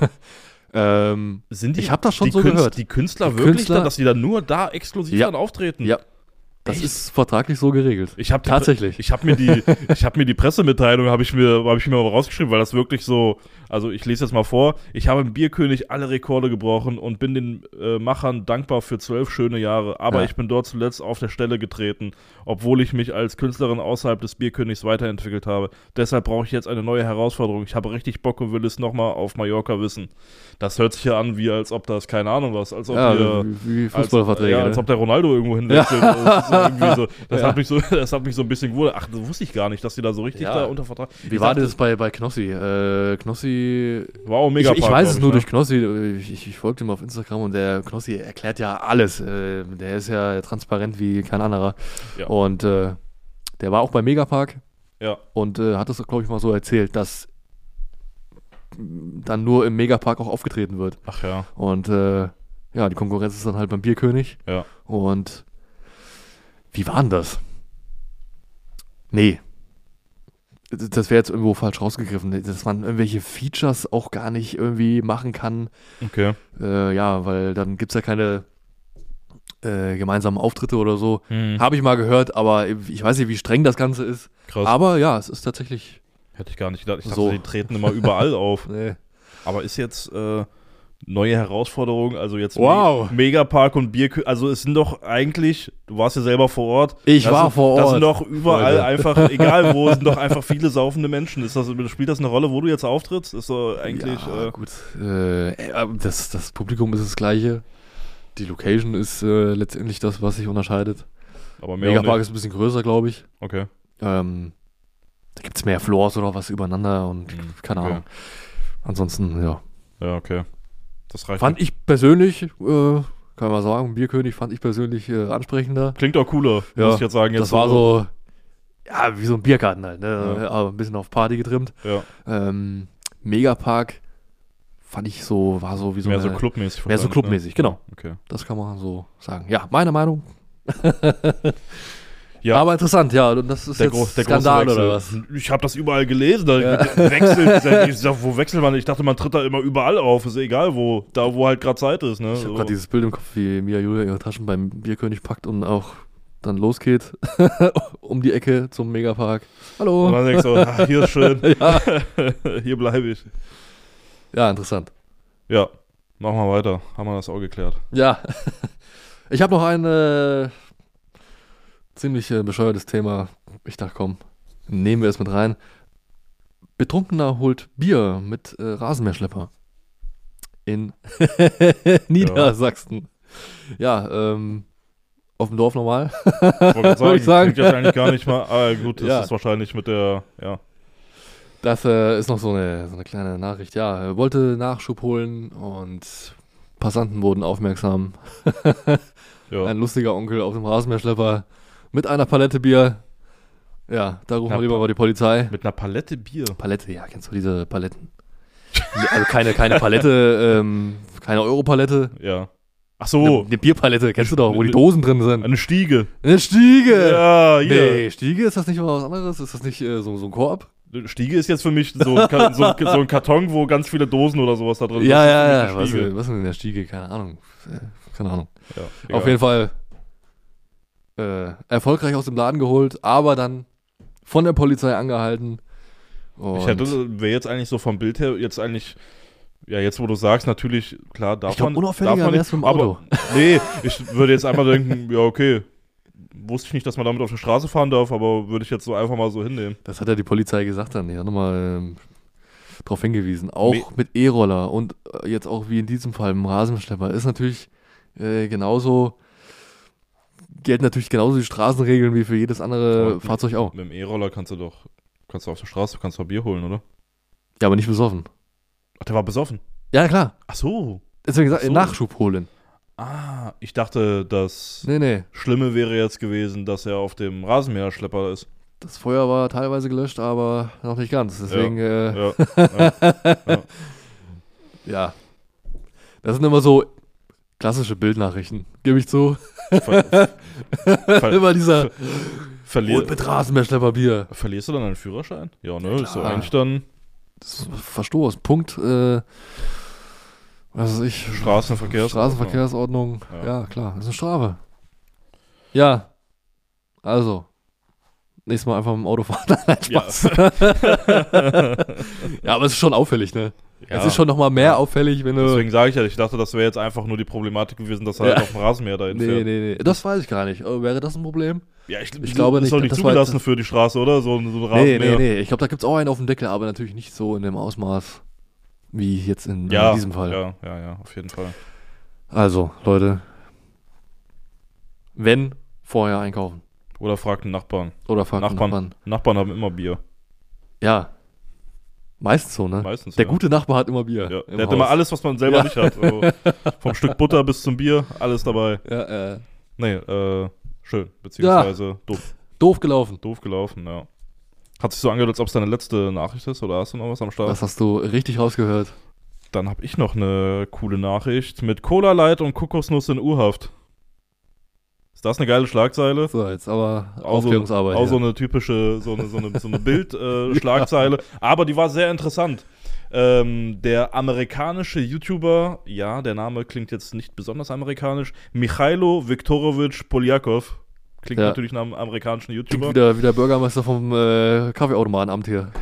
ähm, Sind die, Ich hab das schon die so Künst- gehört. Die Künstler Die wirklich Künstler- dann, dass die dann nur da exklusiv Ja. dann auftreten? ja. Das Echt? ist vertraglich so geregelt. Ich habe Tatsächlich. Ich habe mir die, ich habe mir die Pressemitteilung, habe ich mir, habe ich mir mal rausgeschrieben, weil das wirklich so. Also ich lese jetzt mal vor. Ich habe im Bierkönig alle Rekorde gebrochen und bin den äh, Machern dankbar für zwölf schöne Jahre. Aber Ja. ich bin dort zuletzt auf der Stelle getreten, obwohl ich mich als Künstlerin außerhalb des Bierkönigs weiterentwickelt habe. Deshalb brauche ich jetzt eine neue Herausforderung. Ich habe richtig Bock und will es nochmal auf Mallorca wissen. Das hört sich ja an, wie als ob das keine Ahnung was, als ob Ja, wir, wie, wie Fußballverträge. Als, ja, als ne? ob der Ronaldo irgendwo hinwechselt. Das, ist irgendwie so, das, Ja. hat mich so, das hat mich so ein bisschen gewundert. Ach, das wusste ich gar nicht, dass die da so richtig Ja. da unter Vertrag. Wie Ich war dachte, das bei, bei Knossi? Äh, Knossi. War auch Ich, mega ich weiß es nur durch Knossi. Ich, ich, ich folge ihm auf Instagram und der Knossi erklärt ja alles. Äh, der ist ja transparent wie kein anderer. Ja. Und äh, der war auch beim Megapark Ja, und äh, hat das, glaube ich, mal so erzählt, dass dann nur im Megapark auch aufgetreten wird. ach ja, Und äh, ja, die Konkurrenz ist dann halt beim Bierkönig. ja. Und wie war denn das? Nee. Das wäre jetzt irgendwo falsch rausgegriffen, dass man irgendwelche Features auch gar nicht irgendwie machen kann. Okay. Äh, ja, weil dann gibt es ja keine äh, gemeinsamen Auftritte oder so. Hm, Habe ich mal gehört, aber ich weiß nicht, wie streng das Ganze ist. krass. Aber ja, es ist tatsächlich. Hätte ich gar nicht gedacht. Ich dachte, So. die treten immer überall auf. Nee. Aber ist jetzt äh, neue Herausforderung, also jetzt Wow. Me- Megapark und Bierkönig, also es sind doch eigentlich, du warst ja selber vor Ort. Ich das war sind, vor Das Ort, sind doch überall Leute. einfach, egal wo, sind doch einfach viele saufende Menschen. Ist das, spielt das eine Rolle, wo du jetzt auftrittst? Ist so eigentlich, Ja, äh, gut. Äh, äh, das, das Publikum ist das gleiche. Die Location ist äh, letztendlich das, was sich unterscheidet. aber mehr auch Megapark nicht. ist ein bisschen größer, glaube ich. Okay. Ähm, da gibt es mehr Floors oder was übereinander und Mhm, keine okay. Ahnung. Ansonsten, ja. Ja, okay. Das reicht. Fand ich persönlich, äh, kann man mal sagen, Bierkönig fand ich persönlich äh, ansprechender. Klingt auch cooler, Ja, muss ich jetzt sagen. Jetzt Das war so, ja, wie so ein Biergarten halt, ne? Ja. Aber ein bisschen auf Party getrimmt. Ja, Ähm, Megapark fand ich so, war so wie so mehr eine, so clubmäßig. mehr so wahrscheinlich, clubmäßig, genau. Ne? Okay. Das kann man so sagen. Ja, meine Meinung. Ja. Aber interessant, ja. Und das ist Der, jetzt gro der Skandal große oder Wechsel. was? Ich habe das überall gelesen. Da Ja. wechselt, ich sag, wo wechselt man? Ich dachte, man tritt da immer überall auf. Ist egal wo. Da, wo halt gerade Zeit ist. Ne? Ich habe So. gerade dieses Bild im Kopf, wie Mia Julia ihre Taschen beim Bierkönig packt und auch dann losgeht um die Ecke zum Megapark. Hallo. Und dann denkst du, ach, hier ist schön. ja. Hier bleibe ich. ja, interessant. Ja, machen wir weiter. Haben wir das auch geklärt. Ja. Ich habe noch ein äh, ziemlich äh, bescheuertes Thema. Ich dachte, komm, nehmen wir es mit rein. Betrunkener holt Bier mit äh, Rasenmäherschlepper in Niedersachsen. Ja, ähm, auf dem Dorf normal. Wollte gerade Wollte ich sagen. Klingt jetzt eigentlich gar nicht mal. Ah, gut, das Ja. ist wahrscheinlich mit der. Ja. Das äh, ist noch so eine, so eine kleine Nachricht. Ja, er wollte Nachschub holen und Passanten wurden aufmerksam. ja. Ein lustiger Onkel auf dem Rasenmäherschlepper mit einer Palette Bier. Ja, da rufen Na, wir lieber mal die Polizei. Mit einer Palette Bier. Palette, ja, kennst du diese Paletten? Also keine, keine Palette, ähm, keine Europalette. Ja. Ach Eine, so, eine Bierpalette, kennst du doch, wo Eine- die Dosen drin sind. eine Stiege. Eine Stiege! Ja, hier. Nee, Stiege, ist das nicht was anderes? Ist das nicht äh, so, so ein Korb? Stiege ist jetzt für mich so ein, Ka- so, ein- so ein Karton, wo ganz viele Dosen oder sowas da drin sind. Ja, Das ist ja, für ja. mich eine Was, Stiege. was ist denn in der Stiege? Keine Ahnung. Äh, Keine Ahnung. Ja, Auf egal. jeden Fall äh, erfolgreich aus dem Laden geholt, aber dann von der Polizei angehalten. Und Ich hätte, wäre jetzt eigentlich so vom Bild her, jetzt eigentlich, ja, jetzt wo du sagst, natürlich, klar, darf Ich glaub, man. unauffälliger darf man wär's nicht, mit dem Auto. Aber, nee, ich würde jetzt einfach denken, ja, okay. Wusste ich nicht, dass man damit auf der Straße fahren darf, aber würde ich jetzt so einfach mal so hinnehmen. das hat ja die Polizei gesagt dann. Die hat nochmal ähm, darauf hingewiesen. Auch Me- mit E-Roller und äh, jetzt auch wie in diesem Fall im Rasenschlepper ist natürlich äh, genauso, gelten natürlich genauso die Straßenregeln wie für jedes andere Aber Fahrzeug auch. Mit dem E-Roller kannst du doch, kannst du auf der Straße, kannst du Bier holen, oder? Ja, aber nicht besoffen. Ach, der war besoffen. Ja, klar. Ach so. Deswegen gesagt, Ach so. Nachschub holen. Ah, ich dachte, das Nee, nee. Schlimme wäre jetzt gewesen, dass er auf dem Rasenmäherschlepper ist. Das Feuer war teilweise gelöscht, aber noch nicht ganz. Deswegen, äh, Ja, ja. ja. Das sind immer so klassische Bildnachrichten, gebe ich zu. Ver ver Immer dieser verlier Rot mit Rasenmäherschlepper Bier. verlierst du dann einen Führerschein? Ja, ne? Ist so klar. eigentlich dann Das ist Verstoß. Punkt, äh, was weiß ich. Straßenverkehrsordnung. Straßenverkehrsordnung. Ja. Ja. klar. Das ist eine Strafe. Ja. Also. Nächstes Mal einfach mit dem Auto fahren. Nein, Spaß. Ja, aber es ist schon auffällig, ne? Ja. Es ist schon nochmal mehr auffällig, wenn du. Deswegen sage ich ja, ich dachte, das wäre jetzt einfach nur die Problematik gewesen, dass er Ja. halt auf dem Rasenmäher dahin Nee, fährt. nee, nee. Das weiß ich gar nicht. Oh, wäre das ein Problem? Ja, ich, Ich glaube das ist nicht, doch nicht das war- zugelassen für die Straße, oder? So, ein- so ein Nee, Rasenmäher. nee, nee. Ich glaube, da gibt es auch einen auf dem Deckel, aber natürlich nicht so in dem Ausmaß wie jetzt in, Ja, in diesem Fall. Ja, ja, ja, auf jeden Fall. Also, Leute. Wenn, vorher einkaufen. Oder fragt einen Nachbarn. Oder fragt den Nachbarn. Nachbarn. Nachbarn haben immer Bier. Ja. Meistens so, ne? Meistens. Der ja. gute Nachbar hat immer Bier. Ja. im Der hat Haus. immer alles, was man selber Ja. nicht hat. Also, vom Stück Butter bis zum Bier, alles dabei. Ja, äh, Nee, äh, schön. Beziehungsweise doof, doof gelaufen. doof gelaufen, ja. Hat sich so angehört, als ob es deine letzte Nachricht ist, oder hast du noch was am Start? Das hast du richtig rausgehört. Dann habe ich noch eine coole Nachricht mit Cola Light und Kokosnuss in U-Haft. Ist das eine geile Schlagzeile? So, jetzt aber Auch so, Aufklärungsarbeit. auch so hier. eine typische, so eine, so eine, so eine Bild-Schlagzeile. Aber die war sehr interessant. Ähm, der amerikanische YouTuber, ja, der Name klingt jetzt nicht besonders amerikanisch, Michailo Viktorovich Polyakov. Klingt Ja. natürlich nach einem amerikanischen Klingt YouTuber. wieder, wieder Bürgermeister vom äh, Kaffeeautomatenamt hier.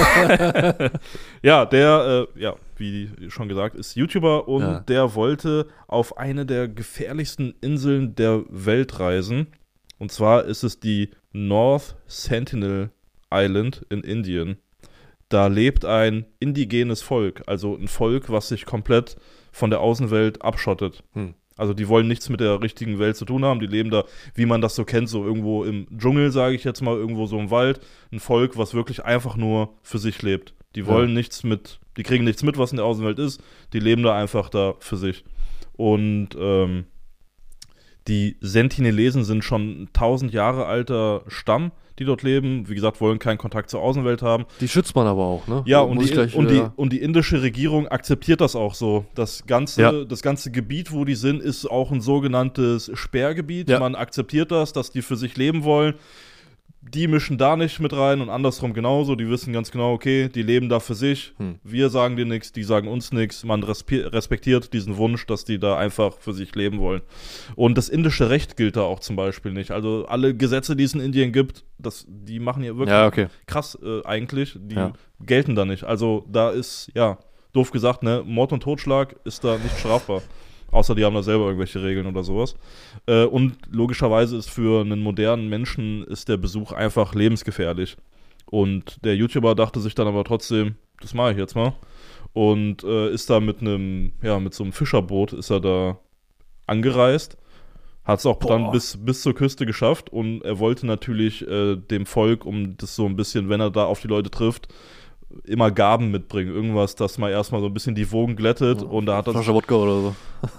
Ja, der, äh, ja, wie schon gesagt, ist YouTuber und Ja. der wollte auf eine der gefährlichsten Inseln der Welt reisen. Und zwar ist es die North Sentinel Island in Indien. Da lebt ein indigenes Volk, also ein Volk, was sich komplett von der Außenwelt abschottet. Hm. Also die wollen nichts mit der richtigen Welt zu tun haben. Die leben da, wie man das so kennt, so irgendwo im Dschungel, sage ich jetzt mal, irgendwo so im Wald. Ein Volk, was wirklich einfach nur für sich lebt. Die wollen Ja. nichts mit, die kriegen nichts mit, was in der Außenwelt ist. Die leben da einfach da für sich. Und ähm, die Sentinelesen sind schon tausend Jahre alter Stamm, die dort leben. Wie gesagt, wollen keinen Kontakt zur Außenwelt haben. Die schützt man aber auch, ne? Ja, Muss und ich die, gleich, und, äh, die, und die indische Regierung akzeptiert das auch so. Das ganze, Ja. das ganze Gebiet, wo die sind, ist auch ein sogenanntes Sperrgebiet. Ja. Man akzeptiert das, dass die für sich leben wollen. Die mischen da nicht mit rein und andersrum genauso. Die wissen ganz genau, okay, die leben da für sich. Hm. Wir sagen dir nichts, die sagen uns nichts. Man respe- respektiert diesen Wunsch, dass die da einfach für sich leben wollen. Und das indische Recht gilt da auch zum Beispiel nicht. Also alle Gesetze, die es in Indien gibt, das, die machen hier wirklich Ja, okay. krass äh, eigentlich, die Ja. gelten da nicht. Also da ist, ja, doof gesagt, ne, Mord und Totschlag ist da nicht strafbar. Außer die haben da selber irgendwelche Regeln oder sowas. Äh, und logischerweise ist für einen modernen Menschen ist der Besuch einfach lebensgefährlich. Und der YouTuber dachte sich dann aber trotzdem, das mache ich jetzt mal. Und äh, ist da mit einem, ja, mit so einem Fischerboot ist er da angereist. Hat es auch Boah. dann bis, bis zur Küste geschafft und er wollte natürlich äh, dem Volk, um das so ein bisschen, wenn er da auf die Leute trifft, immer Gaben mitbringen. Irgendwas, das mal erstmal so ein bisschen die Wogen glättet. Ja, und da hat er Flasche Wodka oder so.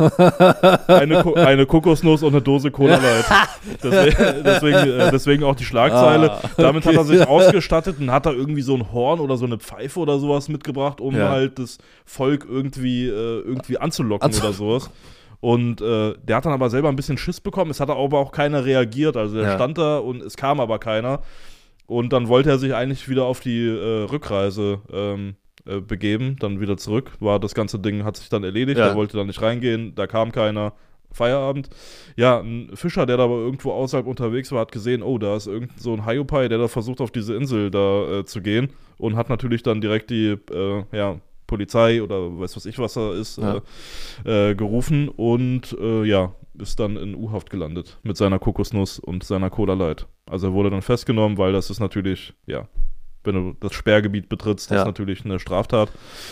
eine, Ko- eine Kokosnuss und eine Dose Cola Light. deswegen, deswegen, äh, deswegen auch die Schlagzeile. Ah, Damit okay. hat er sich ausgestattet und hat da irgendwie so ein Horn oder so eine Pfeife oder sowas mitgebracht, um Ja. halt das Volk irgendwie, äh, irgendwie anzulocken Anzu- oder sowas. Und äh, der hat dann aber selber ein bisschen Schiss bekommen. Es hat aber auch keiner reagiert. Also der Ja. stand da und es kam aber keiner. Und dann wollte er sich eigentlich wieder auf die äh, Rückreise ähm, äh, begeben, dann wieder zurück. War das ganze Ding, hat sich dann erledigt. Ja. Er wollte dann nicht reingehen, da kam keiner. Feierabend. Ja, ein Fischer, der da aber irgendwo außerhalb unterwegs war, hat gesehen, oh, da ist irgend so ein Hyopai, der da versucht, auf diese Insel da äh, zu gehen und hat natürlich dann direkt die, äh, ja, Polizei oder weiß was ich, was er ist, Ja. äh, äh, gerufen und äh, ja, ist dann in U-Haft gelandet mit seiner Kokosnuss und seiner Cola Light. Also er wurde dann festgenommen, weil das ist natürlich, ja, wenn du das Sperrgebiet betrittst, das Ja. ist natürlich eine Straftat.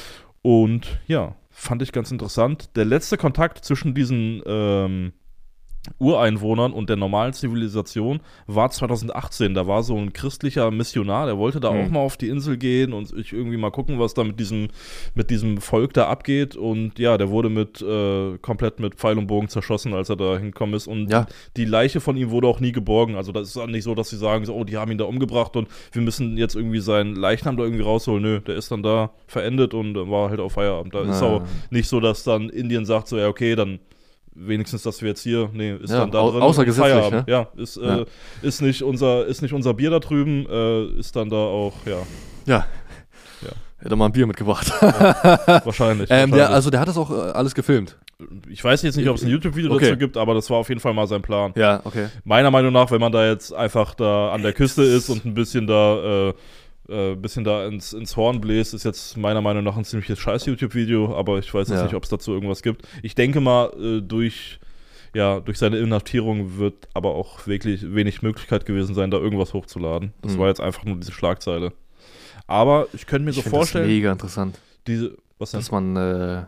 Und ja, fand ich ganz interessant. Der letzte Kontakt zwischen diesen ähm, Ureinwohnern und der normalen Zivilisation war zwanzig achtzehn. Da war so ein christlicher Missionar, der wollte da Mhm. auch mal auf die Insel gehen und sich irgendwie mal gucken, was da mit diesem, mit diesem Volk da abgeht. Und ja, der wurde mit äh, komplett mit Pfeil und Bogen zerschossen, als er da hingekommen ist. Und Ja. die Leiche von ihm wurde auch nie geborgen. Also das ist auch nicht so, dass sie sagen, so, oh, die haben ihn da umgebracht und wir müssen jetzt irgendwie seinen Leichnam da irgendwie rausholen. Nö, der ist dann da verendet und war halt auf Feierabend. Da ist Ah. auch nicht so, dass dann Indien sagt, so, ja, okay, dann wenigstens, dass wir jetzt hier, nee, ist Ja, dann da au- drin. außergesetzlich, Feierabend. ne? Ja, ist, Ja. Äh, ist, nicht unser, ist nicht unser Bier da drüben, äh, ist dann da auch, ja, Ja. Ja. Hätte mal ein Bier mitgebracht. wahrscheinlich. ähm, wahrscheinlich. der, also der hat das auch äh, alles gefilmt. Ich weiß jetzt nicht, ob es ein YouTube-Video Okay. dazu gibt, aber das war auf jeden Fall mal sein Plan. Ja, okay. Meiner Meinung nach, wenn man da jetzt einfach da an der Küste ist und ein bisschen da, äh, äh, bisschen da ins, ins Horn bläst, ist jetzt meiner Meinung nach ein ziemliches scheiß YouTube-Video, aber ich weiß jetzt Ja. nicht, ob es dazu irgendwas gibt. Ich denke mal, äh, durch, ja, durch seine Inhaftierung wird aber auch wirklich wenig Möglichkeit gewesen sein, da irgendwas hochzuladen. Das Mhm. war jetzt einfach nur diese Schlagzeile. Aber ich könnte mir Ich so finde das vorstellen, mega interessant, diese, was denn? dass man äh,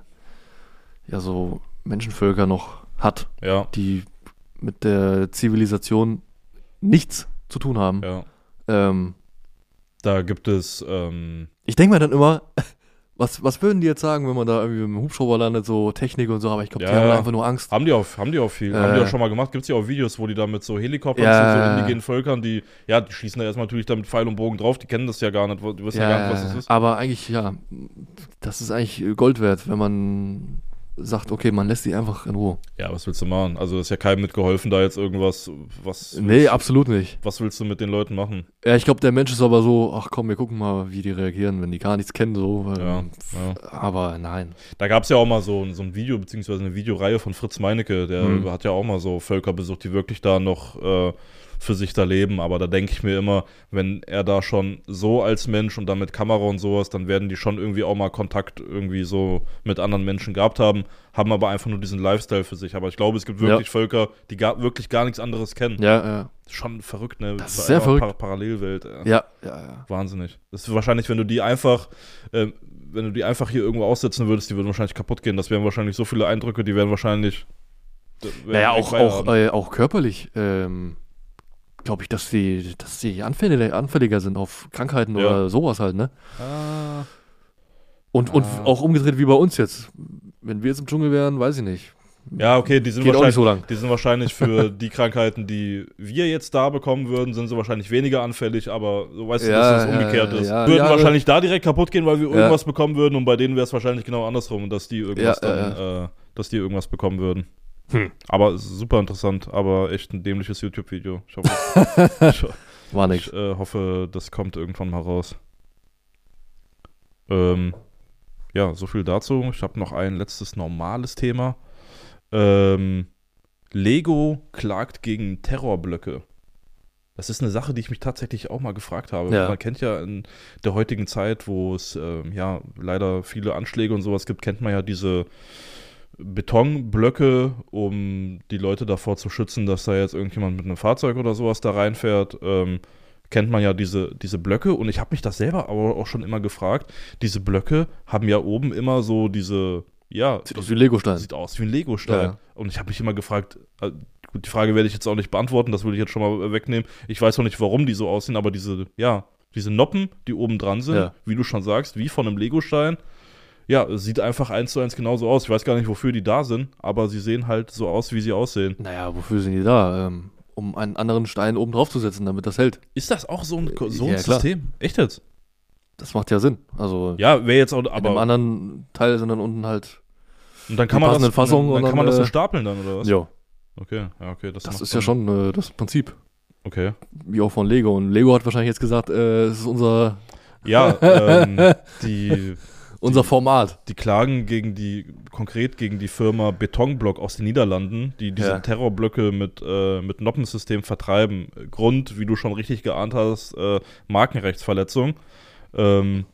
ja so Menschenvölker noch hat, Ja, die mit der Zivilisation nichts zu tun haben. ja. Ähm, Da gibt es, ähm, ich denke mir dann immer, was, was würden die jetzt sagen, wenn man da irgendwie mit dem Hubschrauber landet, so Technik und so, aber ich glaube, die Ja, haben ja. einfach nur Angst. haben die auch, haben die auch viel, Äh. haben die auch schon mal gemacht. Gibt es ja auch Videos, wo die da mit so Helikoptern Ja. zu so indigenen Völkern, die, ja, die schießen da erstmal natürlich da mit Pfeil und Bogen drauf, die kennen das ja gar nicht, die wissen ja, gar nicht, was das ist. aber eigentlich, ja, das ist eigentlich Gold wert, wenn man sagt, okay, man lässt die einfach in Ruhe. Ja, was willst du machen? Also ist ja keinem mitgeholfen, da jetzt irgendwas, was, Nee, absolut nicht. was willst du mit den Leuten machen? Ja, ich glaube, der Mensch ist aber so, ach komm, wir gucken mal, wie die reagieren, wenn die gar nichts kennen, so. weil- Ja, ja. Aber nein. Da gab es ja auch mal so, so ein Video, beziehungsweise eine Videoreihe von Fritz Meinecke, der Mhm. hat ja auch mal so Völker besucht, die wirklich da noch äh, für sich da leben, aber da denke ich mir immer, wenn er da schon so als Mensch und dann mit Kamera und sowas, dann werden die schon irgendwie auch mal Kontakt irgendwie so mit anderen Menschen gehabt haben, haben aber einfach nur diesen Lifestyle für sich. Aber ich glaube, es gibt wirklich Ja. Völker, die gar, wirklich gar nichts anderes kennen. Ja, ja. Schon verrückt, ne? Das ist sehr Einfach verrückt. Par Parallelwelt. Äh. Ja, ja, ja. Wahnsinnig. Das ist wahrscheinlich, wenn du die einfach, äh, wenn du die einfach hier irgendwo aussetzen würdest, die würden wahrscheinlich kaputt gehen. Das wären wahrscheinlich so viele Eindrücke, die wären wahrscheinlich. äh, wären Naja, direkt auch, Feierabend. auch, äh, auch körperlich, ähm, glaube ich, dass die, dass die anfälliger, anfälliger sind auf Krankheiten Ja. oder sowas halt, ne? Ah, Und, und Ah. auch umgedreht wie bei uns jetzt. Wenn wir jetzt im Dschungel wären, weiß ich nicht. ja, okay, die sind, Geht auch wahrscheinlich, nicht so lang. die sind wahrscheinlich für die Krankheiten, die wir jetzt da bekommen würden, sind sie wahrscheinlich weniger anfällig, aber so weißt du, Ja, dass das ja, umgekehrt ja, ist. ja, würden ja, wahrscheinlich da direkt kaputt gehen, weil wir Ja. irgendwas bekommen würden und bei denen wäre es wahrscheinlich genau andersrum und dass die irgendwas Ja, dann, ja, Äh, dass die irgendwas bekommen würden. Hm. Aber es ist super interessant, aber echt ein dämliches YouTube-Video. Ich hoffe, ich, War ich nix. äh, hoffe, das kommt irgendwann mal raus. Ähm, ja, so viel dazu. Ich habe noch ein letztes normales Thema. Ähm, Lego klagt gegen Terrorblöcke. Das ist eine Sache, die ich mich tatsächlich auch mal gefragt habe. Ja. Man kennt ja in der heutigen Zeit, wo es ähm, ja leider viele Anschläge und sowas gibt, kennt man ja diese Betonblöcke, um die Leute davor zu schützen, dass da jetzt irgendjemand mit einem Fahrzeug oder sowas da reinfährt. Ähm, kennt man ja diese, diese Blöcke und ich habe mich das selber aber auch schon immer gefragt. Diese Blöcke haben ja oben immer so diese, ja, Sieht aus wie Legostein. sieht aus wie ein Legostein. Ja. Und ich habe mich immer gefragt, äh, gut, die Frage werde ich jetzt auch nicht beantworten, das würde ich jetzt schon mal äh, wegnehmen. Ich weiß noch nicht, warum die so aussehen, aber diese, ja, diese Noppen, die oben dran sind, Ja. wie du schon sagst, wie von einem Legostein. Ja, es sieht einfach eins zu eins genauso aus. Ich weiß gar nicht, wofür die da sind, aber sie sehen halt so aus, wie sie aussehen. Naja, wofür sind die da? Ähm, um einen anderen Stein oben drauf zu setzen, damit das hält. Ist das auch so ein, so ein Ja, klar. System? Echt jetzt? Das macht ja Sinn. Also Ja, wäre jetzt auch, in dem aber anderen Teil sind dann unten halt. und dann kann die man das, passenden Fassungen dann, dann und kann man dann, das so äh, stapeln dann, oder was? Ja, Okay, ja, okay. Das, das macht ist ja Sinn. schon äh, das Prinzip. Okay. Wie auch von Lego. Und Lego hat wahrscheinlich jetzt gesagt, äh, es ist unser, Ja, ähm, die, unser Format. die klagen gegen die, konkret gegen die Firma Betonblock aus den Niederlanden, die diese Ja. Terrorblöcke mit, äh, mit Noppensystem vertreiben. Grund, wie du schon richtig geahnt hast, äh, Markenrechtsverletzung. Ähm,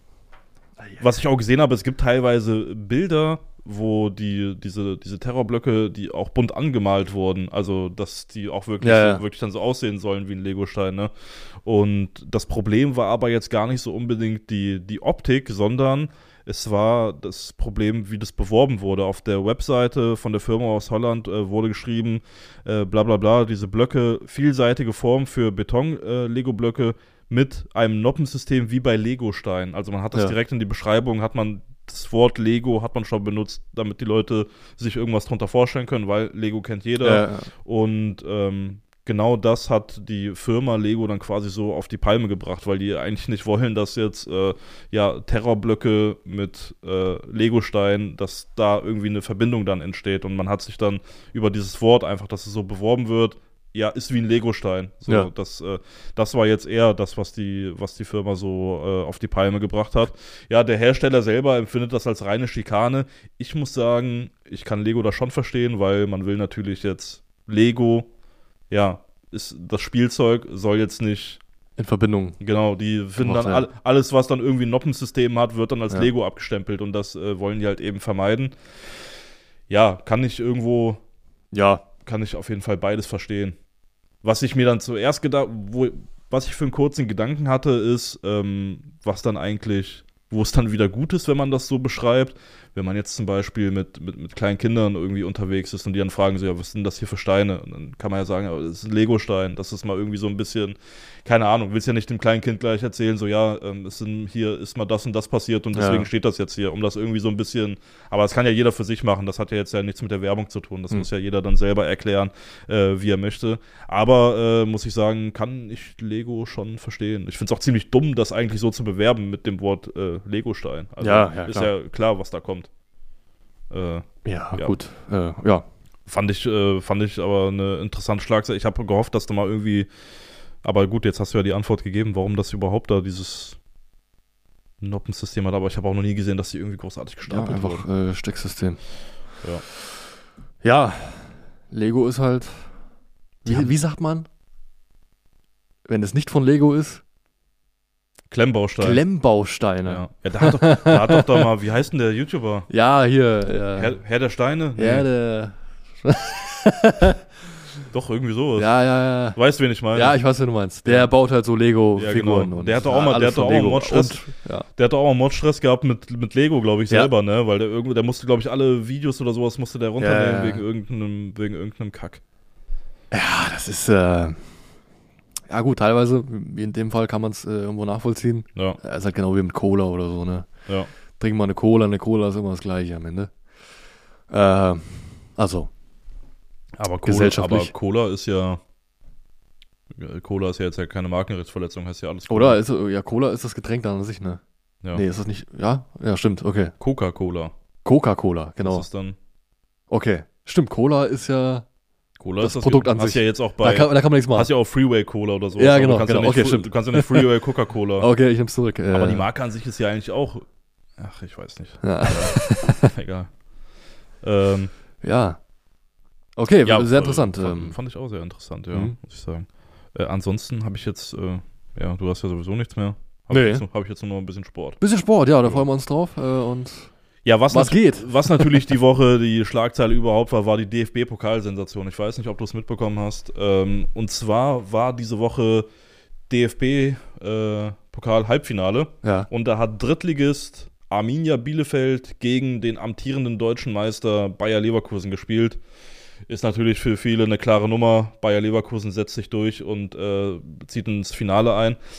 was ich auch gesehen habe, es gibt teilweise Bilder, wo die, diese, diese Terrorblöcke, die auch bunt angemalt wurden, also dass die auch wirklich, Ja, so, ja. wirklich dann so aussehen sollen wie ein Legostein, ne? Und das Problem war aber jetzt gar nicht so unbedingt die, die Optik, sondern es war das Problem, wie das beworben wurde. Auf der Webseite von der Firma aus Holland äh, wurde geschrieben, äh, bla bla bla, diese Blöcke, vielseitige Form für Beton-Lego-Blöcke mit einem Noppensystem wie bei Legostein. Also man hat das Ja. direkt in die Beschreibung, hat man das Wort Lego hat man schon benutzt, damit die Leute sich irgendwas drunter vorstellen können, weil Lego kennt jeder. Ja, ja. Und ähm, genau das hat die Firma Lego dann quasi so auf die Palme gebracht, weil die eigentlich nicht wollen, dass jetzt äh, ja Terrorblöcke mit äh, Legostein, dass da irgendwie eine Verbindung dann entsteht. Und man hat sich dann über dieses Wort einfach, dass es so beworben wird, ja, ist wie ein Legostein. So, Ja. das, äh, das war jetzt eher das, was die, was die Firma so äh, auf die Palme gebracht hat. Ja, der Hersteller selber empfindet das als reine Schikane. Ich muss sagen, ich kann Lego da schon verstehen, weil man will natürlich jetzt Lego, ja, ist das Spielzeug soll jetzt nicht, In Verbindung. genau, die finden dann ja. all, alles, was dann irgendwie ein Noppensystem hat, wird dann als Ja. Lego abgestempelt und das äh, wollen die halt eben vermeiden. Ja, kann ich irgendwo Ja. kann ich auf jeden Fall beides verstehen. Was ich mir dann zuerst gedacht, wo, was ich für einen kurzen Gedanken hatte, ist, ähm, was dann eigentlich, wo es dann wieder gut ist, wenn man das so beschreibt. Wenn man jetzt zum Beispiel mit, mit, mit kleinen Kindern irgendwie unterwegs ist und die dann fragen so, ja, was sind das hier für Steine? Und dann kann man ja sagen, ja, das ist ein Legostein. Das ist mal irgendwie so ein bisschen, keine Ahnung, willst ja nicht dem kleinen Kind gleich erzählen, so, ja, ähm, es sind, hier ist mal das und das passiert und deswegen Ja. steht das jetzt hier, um das irgendwie so ein bisschen, aber das kann ja jeder für sich machen. Das hat ja jetzt ja nichts mit der Werbung zu tun. Das Hm. muss ja jeder dann selber erklären, äh, wie er möchte. Aber, äh, muss ich sagen, kann ich Lego schon verstehen. Ich finde es auch ziemlich dumm, das eigentlich so zu bewerben mit dem Wort äh, Legostein. Also Ja, ja, ist klar. ja klar, was da kommt. Äh, Ja, Ja. gut. Äh, ja. fand ich, äh, fand ich aber eine interessante Schlagzeile. Ich habe gehofft, dass du mal irgendwie, aber gut, jetzt hast du ja die Antwort gegeben, warum das überhaupt da dieses Noppensystem hat, aber ich habe auch noch nie gesehen, dass die irgendwie großartig Ja, gestapelt einfach wurden. äh, Stecksystem. Ja. Ja, Lego ist halt. Die haben- Wie, wie sagt man? Wenn es nicht von Lego ist? Klemmbaustein. Klemmbausteine. ja. ja, da hat, doch, da hat doch da mal, wie heißt denn der YouTuber? Ja, hier. Ja, Herr, Herr der Steine? Nee, ja, der, doch, irgendwie sowas. ja, ja, ja. Du weißt, wen ich meine. Ja, ich weiß, wen du meinst. Der Ja. baut halt so Lego-Figuren. Ja, genau. und Der hatte auch mal- alles der hatte von auch mal Lego. Modstress. Und, ja. Der hat auch Modstress gehabt mit, mit Lego, glaube ich, Ja. selber, ne? Weil der irgendwo, der musste, glaube ich, alle Videos oder sowas musste der runternehmen Ja, ja. wegen irgendeinem, wegen irgendeinem Kack. ja, das ist. Äh, ja, gut, teilweise, wie in dem Fall kann man es äh, irgendwo nachvollziehen. Ja, Ja, ist halt genau wie mit Cola oder so, ne? ja. Trink mal eine Cola, eine Cola ist immer das Gleiche am Ende. Äh, also, Aber Cola, aber Gesellschaftlich. Cola ist ja. Cola ist ja jetzt ja keine Markenrechtsverletzung, heißt ja alles oder? Ist, ja, Cola ist das Getränk dann an sich, ne? Ja. Nee, ist das nicht. Ja? Ja, stimmt, okay. Coca-Cola. Coca-Cola, genau. Das ist dann. Okay. Stimmt, Cola ist ja. Cola Das ist das Produkt an hast sich. ja jetzt auch Da bei. kann, da kann man nichts machen. Hast ja auch Freeway Cola oder so. Ja, aber genau, Du kannst, genau. ja nicht, Okay, Fre- stimmt. du kannst ja nicht Freeway Coca-Cola. Okay, ich nehm's zurück. Äh, Aber die Marke an sich ist ja eigentlich auch. Ach, ich weiß nicht. Ja. Egal. Ähm, ja. Okay, ja, sehr äh, interessant. Fand, ähm. fand ich auch sehr interessant, ja, Mhm. muss ich sagen. Äh, ansonsten habe ich jetzt, äh, ja, du hast ja sowieso nichts mehr. Habe Nee. ich, jetzt noch- hab ich jetzt nur noch ein bisschen Sport. Bisschen Sport, ja, da freuen wir uns drauf. Äh, und Ja, was, Was nat- geht? was natürlich die Woche die Schlagzeile überhaupt war, war die D F B-Pokalsensation. Ich weiß nicht, ob du es mitbekommen hast. Ähm, und zwar war diese Woche D F B-Pokal-Halbfinale. ja. Und da hat Drittligist Arminia Bielefeld gegen den amtierenden deutschen Meister Bayer Leverkusen gespielt. Ist natürlich für viele eine klare Nummer. Bayer Leverkusen setzt sich durch und äh, zieht ins Finale ein.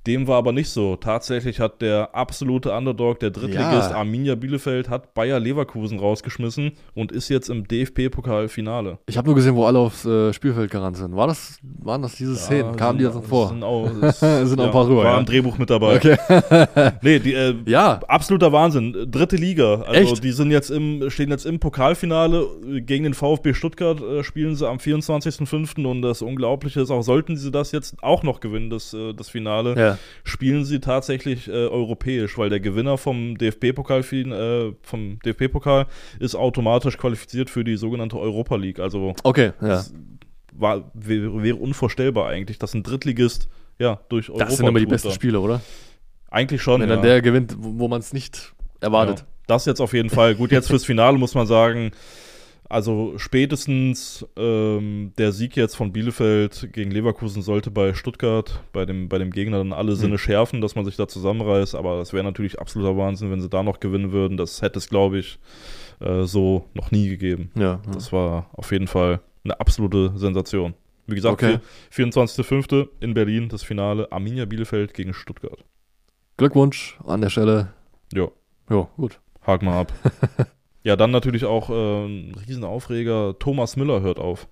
Dem war aber nicht so. Tatsächlich hat der absolute Underdog, der Drittligist Ja. Arminia Bielefeld, hat Bayer Leverkusen rausgeschmissen und ist jetzt im D F B-Pokal-Finale. Ich habe nur gesehen, wo alle aufs äh, Spielfeld gerannt sind. War das, waren das diese Szenen? Kamen die da so vor? Sind auch, ist, Sind auch ein paar rüber, War ja. im Drehbuch mit dabei. Okay. Nee, die, äh, Ja. absoluter Wahnsinn. Dritte Liga. Also Echt? die sind jetzt im, stehen jetzt im Pokalfinale. Gegen den VfB Stuttgart äh, spielen sie am vierundzwanzigsten fünften und das Unglaubliche ist auch, sollten sie das jetzt auch noch gewinnen, das, äh, das Finale, Ja. spielen sie tatsächlich äh, europäisch, weil der Gewinner vom D F B-Pokal äh, vom D F B-Pokal ist automatisch qualifiziert für die sogenannte Europa League. Also Okay, ja. das war, wäre, wäre unvorstellbar eigentlich, dass ein Drittligist ja durch Europa Das sind immer die tut besten dann. Spiele, oder? Eigentlich schon, Wenn ja. dann der gewinnt, wo, wo man es nicht erwartet. Ja, das jetzt auf jeden Fall. Gut, jetzt fürs Finale muss man sagen, also spätestens ähm, der Sieg jetzt von Bielefeld gegen Leverkusen sollte bei Stuttgart, bei dem, bei dem Gegner dann alle Sinne Hm. schärfen, dass man sich da zusammenreißt, aber das wäre natürlich absoluter Wahnsinn, wenn sie da noch gewinnen würden. Das hätte es, glaube ich, äh, so noch nie gegeben. Ja. ja. Das war auf jeden Fall eine absolute Sensation. Wie gesagt, Okay. vierundzwanzigsten fünften in Berlin, das Finale Arminia Bielefeld gegen Stuttgart. Glückwunsch an der Stelle. Ja. Ja, gut. Haken mal ab. Ja, dann natürlich auch äh, ein Riesenaufreger. Thomas Müller hört auf.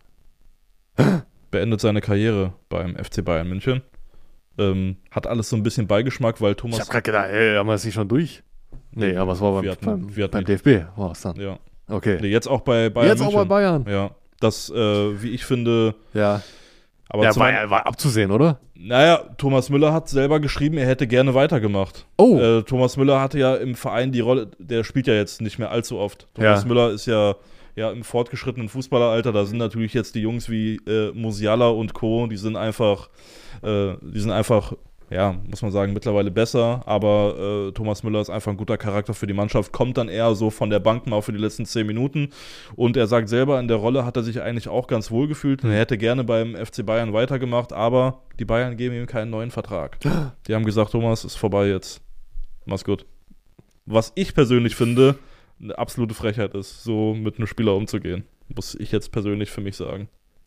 Beendet seine Karriere beim F C Bayern München. Ähm, hat alles so ein bisschen Beigeschmack, weil Ich Thomas... habe gerade gedacht, ey, haben wir das nicht schon durch? Nee, aber es war beim, Wir hatten- beim, wir hatten beim die- D F B war es dann. Ja. Okay. Nee, jetzt auch bei Bayern Jetzt auch München. bei Bayern. Ja, das, äh, wie ich finde... Ja. Aber Ja, zum war, einen- war abzusehen, oder? Naja, Thomas Müller hat selber geschrieben, er hätte gerne weitergemacht. Oh. Äh, Thomas Müller hatte ja im Verein die Rolle, der spielt ja jetzt nicht mehr allzu oft. Thomas Ja. Müller ist ja, ja im fortgeschrittenen Fußballeralter, da sind natürlich jetzt die Jungs wie äh, Musiala und Co., die sind einfach, äh, die sind einfach, ja, muss man sagen, mittlerweile besser, aber äh, Thomas Müller ist einfach ein guter Charakter für die Mannschaft, kommt dann eher so von der Bank mal für die letzten zehn Minuten und er sagt selber, in der Rolle hat er sich eigentlich auch ganz wohl gefühlt und er hätte gerne beim F C Bayern weitergemacht, aber die Bayern geben ihm keinen neuen Vertrag. Die haben gesagt, Thomas, ist vorbei jetzt. Mach's gut. Was ich persönlich finde, eine absolute Frechheit ist, so mit einem Spieler umzugehen. Muss ich jetzt persönlich für mich sagen.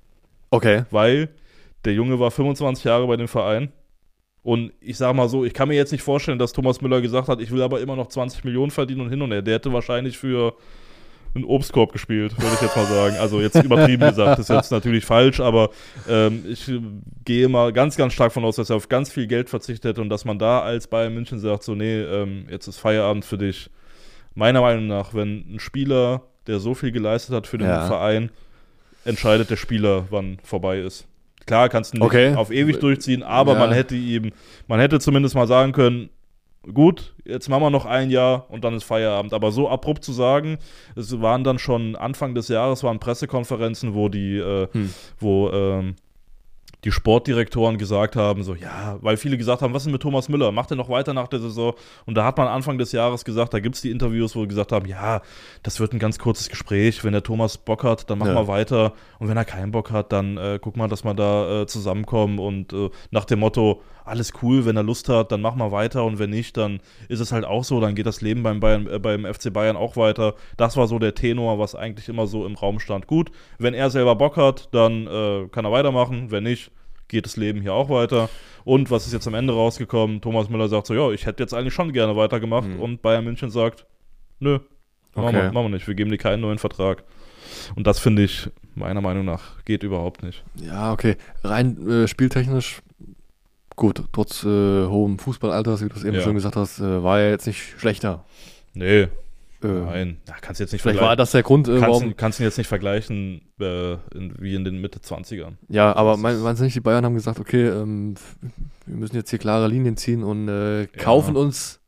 Okay. Weil der Junge war fünfundzwanzig Jahre bei dem Verein. Und ich sag mal so, ich kann mir jetzt nicht vorstellen, dass Thomas Müller gesagt hat, ich will aber immer noch zwanzig Millionen verdienen und hin und her. Der hätte wahrscheinlich für einen Obstkorb gespielt, würde ich jetzt mal sagen. Also jetzt übertrieben gesagt, ist jetzt natürlich falsch, aber ähm, ich gehe mal ganz, ganz stark von aus, dass er auf ganz viel Geld verzichtet und dass man da als Bayern München sagt, so nee, ähm, jetzt ist Feierabend für dich. Meiner Meinung nach, wenn ein Spieler, der so viel geleistet hat für den Ja. Verein, entscheidet der Spieler, wann vorbei ist. Klar, kannst du nicht Okay. auf ewig durchziehen, aber Ja. man hätte ihm, man hätte zumindest mal sagen können, gut, jetzt machen wir noch ein Jahr und dann ist Feierabend. Aber so abrupt zu sagen, es waren dann schon Anfang des Jahres, waren Pressekonferenzen, wo die, äh, Hm. wo ähm, die Sportdirektoren gesagt haben, so ja, weil viele gesagt haben, was ist denn mit Thomas Müller? Macht er noch weiter nach der Saison? Und da hat man Anfang des Jahres gesagt, da gibt es die Interviews, wo wir gesagt haben, ja, das wird ein ganz kurzes Gespräch. Wenn der Thomas Bock hat, dann machen Ja. wir weiter. Und wenn er keinen Bock hat, dann äh, guck mal, dass wir da äh, zusammenkommen. Und äh, nach dem Motto, alles cool, wenn er Lust hat, dann machen wir weiter. Und wenn nicht, dann ist es halt auch so, dann geht das Leben beim, Bayern, äh, beim F C Bayern auch weiter. Das war so der Tenor, was eigentlich immer so im Raum stand. Gut, wenn er selber Bock hat, dann äh, kann er weitermachen. Wenn nicht, geht das Leben hier auch weiter. Und was ist jetzt am Ende rausgekommen? Thomas Müller sagt so, ja, ich hätte jetzt eigentlich schon gerne weitergemacht. Mhm. Und Bayern München sagt, nö, machen, Okay. wir, machen wir nicht. Wir geben dir keinen neuen Vertrag. Und das finde ich, meiner Meinung nach, geht überhaupt nicht. Ja, okay. Rein äh, spieltechnisch, gut, trotz äh, hohem Fußballalters, wie du es eben Ja. schon gesagt hast, äh, war er jetzt nicht schlechter. Nee, Äh, nein. Ja, kannst jetzt nicht Vielleicht war vergleichen. das der Grund, äh, Kannst, warum. kannst ihn jetzt nicht vergleichen äh, in, wie in den Mitte zwanzigern. Ja, aber mein, meinst du nicht, die Bayern haben gesagt, okay, ähm, wir müssen jetzt hier klare Linien ziehen und äh, kaufen uns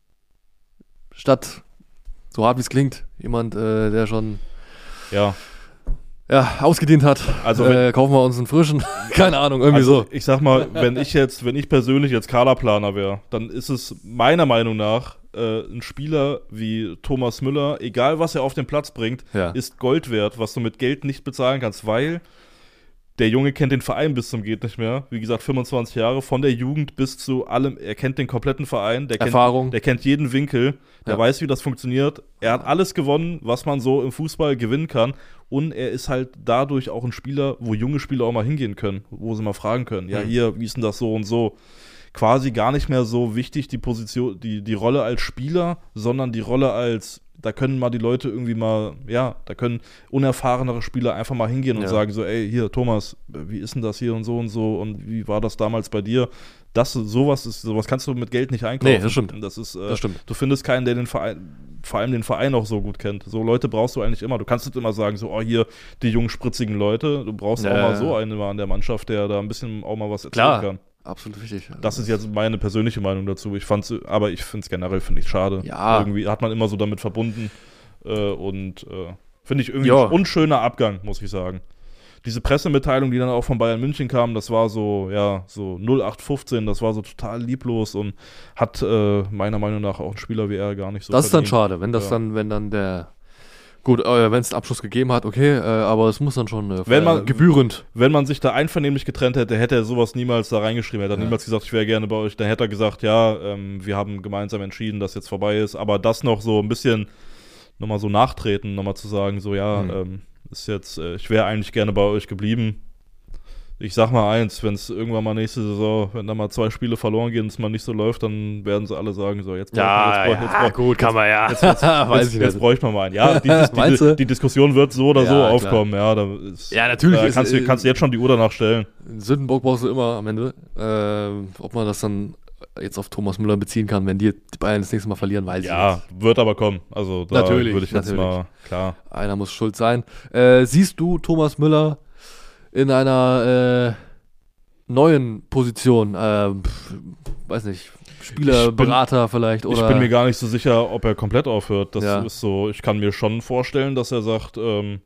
statt, so hart wie es klingt, jemand, äh, der schon Ja, ja, ausgedient hat. Also äh, kaufen wir uns einen frischen, keine Ahnung, irgendwie also so. ich sag mal, wenn ich jetzt, wenn ich persönlich jetzt Kaderplaner wäre, dann ist es meiner Meinung nach äh, ein Spieler wie Thomas Müller, egal was er auf den Platz bringt, Ja. ist Gold wert, was du mit Geld nicht bezahlen kannst, weil der Junge kennt den Verein bis zum geht nicht mehr. Wie gesagt, fünfundzwanzig Jahre, von der Jugend bis zu allem. Er kennt den kompletten Verein, der kennt, Erfahrung. der kennt jeden Winkel, der Ja. weiß, wie das funktioniert. Er hat alles gewonnen, was man so im Fußball gewinnen kann. Und er ist halt dadurch auch ein Spieler, wo junge Spieler auch mal hingehen können, wo sie mal fragen können, ja, Mhm. hier, wie ist denn das so und so? quasi gar nicht mehr so wichtig, die Position, die, die Rolle als Spieler, sondern die Rolle als, da können mal die Leute irgendwie mal, ja, da können unerfahrenere Spieler einfach mal hingehen und Ja. sagen so, ey, hier, Thomas, wie ist denn das hier und so und so und wie war das damals bei dir? Das, sowas ist, sowas kannst du mit Geld nicht einkaufen. Nee, das stimmt. Das ist, äh, Das stimmt. Du findest keinen, der den Verein, vor allem den Verein auch so gut kennt. So Leute brauchst du eigentlich immer. Du kannst nicht immer sagen, so, oh, hier, die jungen, spritzigen Leute. Du brauchst Ja, auch mal ja. so einen mal an der Mannschaft, der da ein bisschen auch mal was erzählen Klar. kann. Absolut wichtig. Das ist jetzt meine persönliche Meinung dazu. Ich fand's, aber ich finde es generell, finde ich schade. Ja. Irgendwie hat man immer so damit verbunden. Äh, und äh, finde ich irgendwie Ja. ein unschöner Abgang, muss ich sagen. Diese Pressemitteilung, die dann auch von Bayern München kam, das war so, ja, so null acht fünfzehn, das war so total lieblos und hat äh, meiner Meinung nach auch ein Spieler wie er gar nicht so Das ist dann verdient. schade, wenn das Ja. dann, wenn dann der gut, äh, wenn es einen Abschluss gegeben hat, okay, äh, aber es muss dann schon äh, Wenn man- gebührend. Wenn man sich da einvernehmlich getrennt hätte, hätte er sowas niemals da reingeschrieben. Er hätte Ja. niemals gesagt, ich wäre gerne bei euch. Dann hätte er gesagt, ja, ähm, wir haben gemeinsam entschieden, dass jetzt vorbei ist. Aber das noch so ein bisschen nochmal so nachtreten, nochmal zu sagen, so ja, Mhm. ähm, ist jetzt, äh, ich wäre eigentlich gerne bei euch geblieben. Ich sag mal eins, wenn es irgendwann mal nächste Saison, wenn da mal zwei Spiele verloren gehen und es mal nicht so läuft, dann werden sie alle sagen, so jetzt Ja, jetzt, ja, jetzt, gut, kann man ja. Jetzt, jetzt, Weiß jetzt, ich jetzt nicht. bräuchte man mal einen. Ja, die, Meinst die, du? die Diskussion wird so oder Ja, so klar. aufkommen. Ja, da ist, Ja, natürlich Da ist- kannst, du, kannst du jetzt schon die Uhr danach stellen. In Sündenbock brauchst du immer am Ende. Äh, ob man das dann jetzt auf Thomas Müller beziehen kann, wenn die die Bayern das nächste Mal verlieren, weiß ich Ja, nicht. wird aber kommen. Also da Natürlich, würde ich jetzt natürlich. mal, klar. Einer muss schuld sein. Äh, siehst du Thomas Müller in einer äh, neuen Position? Äh, pf, weiß nicht, Spieler, Ich bin- Berater vielleicht? Oder? Ich bin mir gar nicht so sicher, ob er komplett aufhört. Das Ja. ist so, ich kann mir schon vorstellen, dass er sagt, ähm,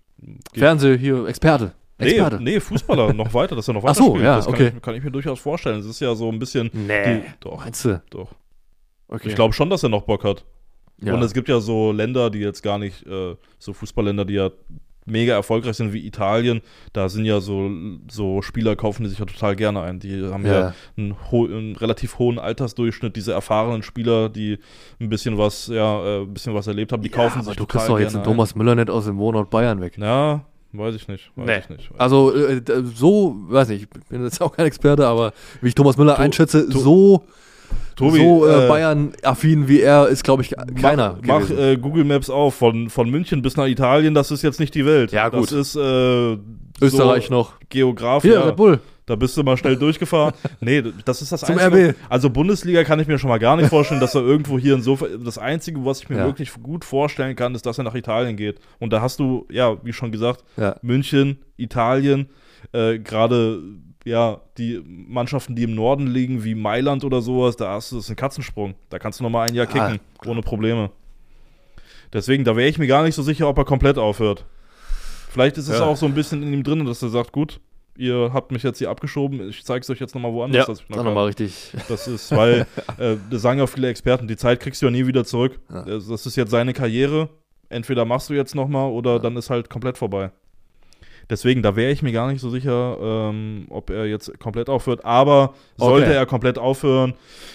Fernseh hier, Experte. nee, Experte. nee, Fußballer noch weiter, dass er noch Ach weiter so, spielt. ja, das kann, okay. ich, kann ich mir durchaus vorstellen. Es ist ja so ein bisschen, Nee. die, doch, Meinst du? doch. Okay. Ich glaube schon, dass er noch Bock hat. ja. Und es gibt ja so Länder, die jetzt gar nicht, äh, so Fußballländer, die ja mega erfolgreich sind wie Italien. Da sind ja so, so Spieler, kaufen die sich ja total gerne ein. Die haben ja, Ja. einen, ho einen relativ hohen Altersdurchschnitt. Diese erfahrenen Spieler, die ein bisschen was, ja, äh, ein bisschen was erlebt haben, die kaufen ja, sich aber du total kriegst doch jetzt gerne einen Thomas Müller nicht aus dem Wohnort Bayern weg. ein. Ja, weiß ich nicht. Weiß Nee. ich nicht. Also äh, d- so, weiß nicht, ich bin jetzt auch kein Experte, aber wie ich Thomas Müller To- einschätze, To- so, Tobi, so äh, äh, Bayern-affin wie er ist, glaube ich, keiner. Mach, mach gewesen. äh, Google Maps auf. Von, von München bis nach Italien, das ist jetzt nicht die Welt. Ja, gut. Das ist äh, Österreich so noch. Geograf. Hier, ja. Red Bull. Da bist du mal schnell durchgefahren. Nee, das ist das Zum Einzige. R B. Also Bundesliga kann ich mir schon mal gar nicht vorstellen, dass er irgendwo hier insofern. Das Einzige, was ich mir Ja. wirklich gut vorstellen kann, ist, dass er nach Italien geht. Und da hast du, ja, wie schon gesagt, Ja. München, Italien, äh, gerade ja, die Mannschaften, die im Norden liegen, wie Mailand oder sowas, da hast du, das ist ein Katzensprung. Da kannst du noch mal ein Jahr Ja, kicken, ohne Probleme. Deswegen, da wäre ich mir gar nicht so sicher, ob er komplett aufhört. Vielleicht ist es Ja. auch so ein bisschen in ihm drin, dass er sagt, gut, ihr habt mich jetzt hier abgeschoben, ich zeige es euch jetzt nochmal woanders. Ja, dass ich noch dann kann. nochmal richtig. Das ist, weil, äh, das sagen ja viele Experten, die Zeit kriegst du ja nie wieder zurück. Ja. Das, das ist jetzt seine Karriere. Entweder machst du jetzt nochmal oder Ja. dann ist halt komplett vorbei. Deswegen, da wäre ich mir gar nicht so sicher, ähm, ob er jetzt komplett aufhört. Aber sollte Okay. er komplett aufhören,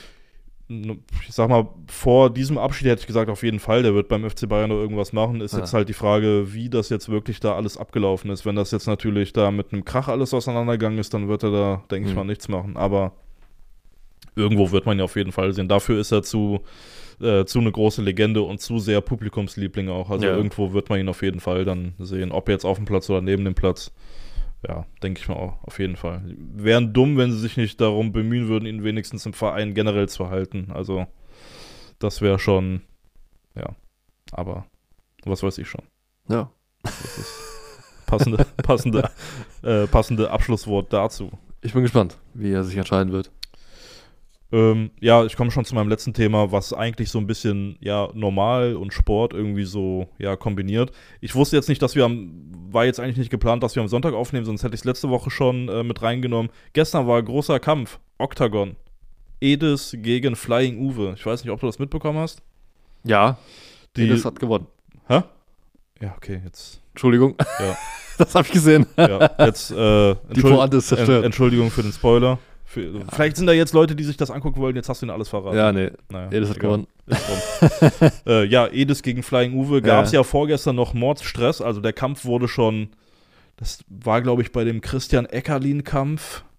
n- ich sag mal, vor diesem Abschied hätte ich gesagt, auf jeden Fall, der wird beim F C Bayern noch irgendwas machen. Ist Ja. jetzt halt die Frage, wie das jetzt wirklich da alles abgelaufen ist. Wenn das jetzt natürlich da mit einem Krach alles auseinandergegangen ist, dann wird er da, denke ich Mhm. mal, nichts machen. Aber irgendwo wird man ja auf jeden Fall sehen. Dafür ist er zu, äh, zu eine große Legende und zu sehr Publikumsliebling auch. Also Ja. irgendwo wird man ihn auf jeden Fall dann sehen. Ob jetzt auf dem Platz oder neben dem Platz. Ja, denke ich mal auch, auf jeden Fall. Wären dumm, wenn sie sich nicht darum bemühen würden, ihn wenigstens im Verein generell zu halten. Also, das wäre schon, ja. Aber, was weiß ich schon. Ja. Das ist passende, passende, äh, passende Abschlusswort dazu. Ich bin gespannt, wie er sich entscheiden wird. Ähm, ja, ich komme schon zu meinem letzten Thema, was eigentlich so ein bisschen, ja, normal und Sport irgendwie so, ja, kombiniert. Ich wusste jetzt nicht, dass wir am, war jetzt eigentlich nicht geplant, dass wir am Sonntag aufnehmen, sonst hätte ich es letzte Woche schon äh, mit reingenommen. Gestern war ein großer Kampf, Octagon. Edis gegen Flying Uwe. Ich weiß nicht, ob du das mitbekommen hast. Ja, Die, das hat gewonnen. hä? Ja, okay, jetzt, Entschuldigung, ja, das habe ich gesehen. ja, jetzt, äh, Die Entschuld- Pointe ist Ent- zerstört. Entschuldigung für den Spoiler. Für, Vielleicht sind da jetzt Leute, die sich das angucken wollen, jetzt hast du ihnen alles verraten. Ja, nee, Naja, Edis hat egal. gewonnen. Ist rum. äh, ja, Edis gegen Flying Uwe gab es Ja. ja vorgestern noch Mordsstress. Also der Kampf wurde schon, das war glaube ich bei dem Christian Eckerlin-Kampf,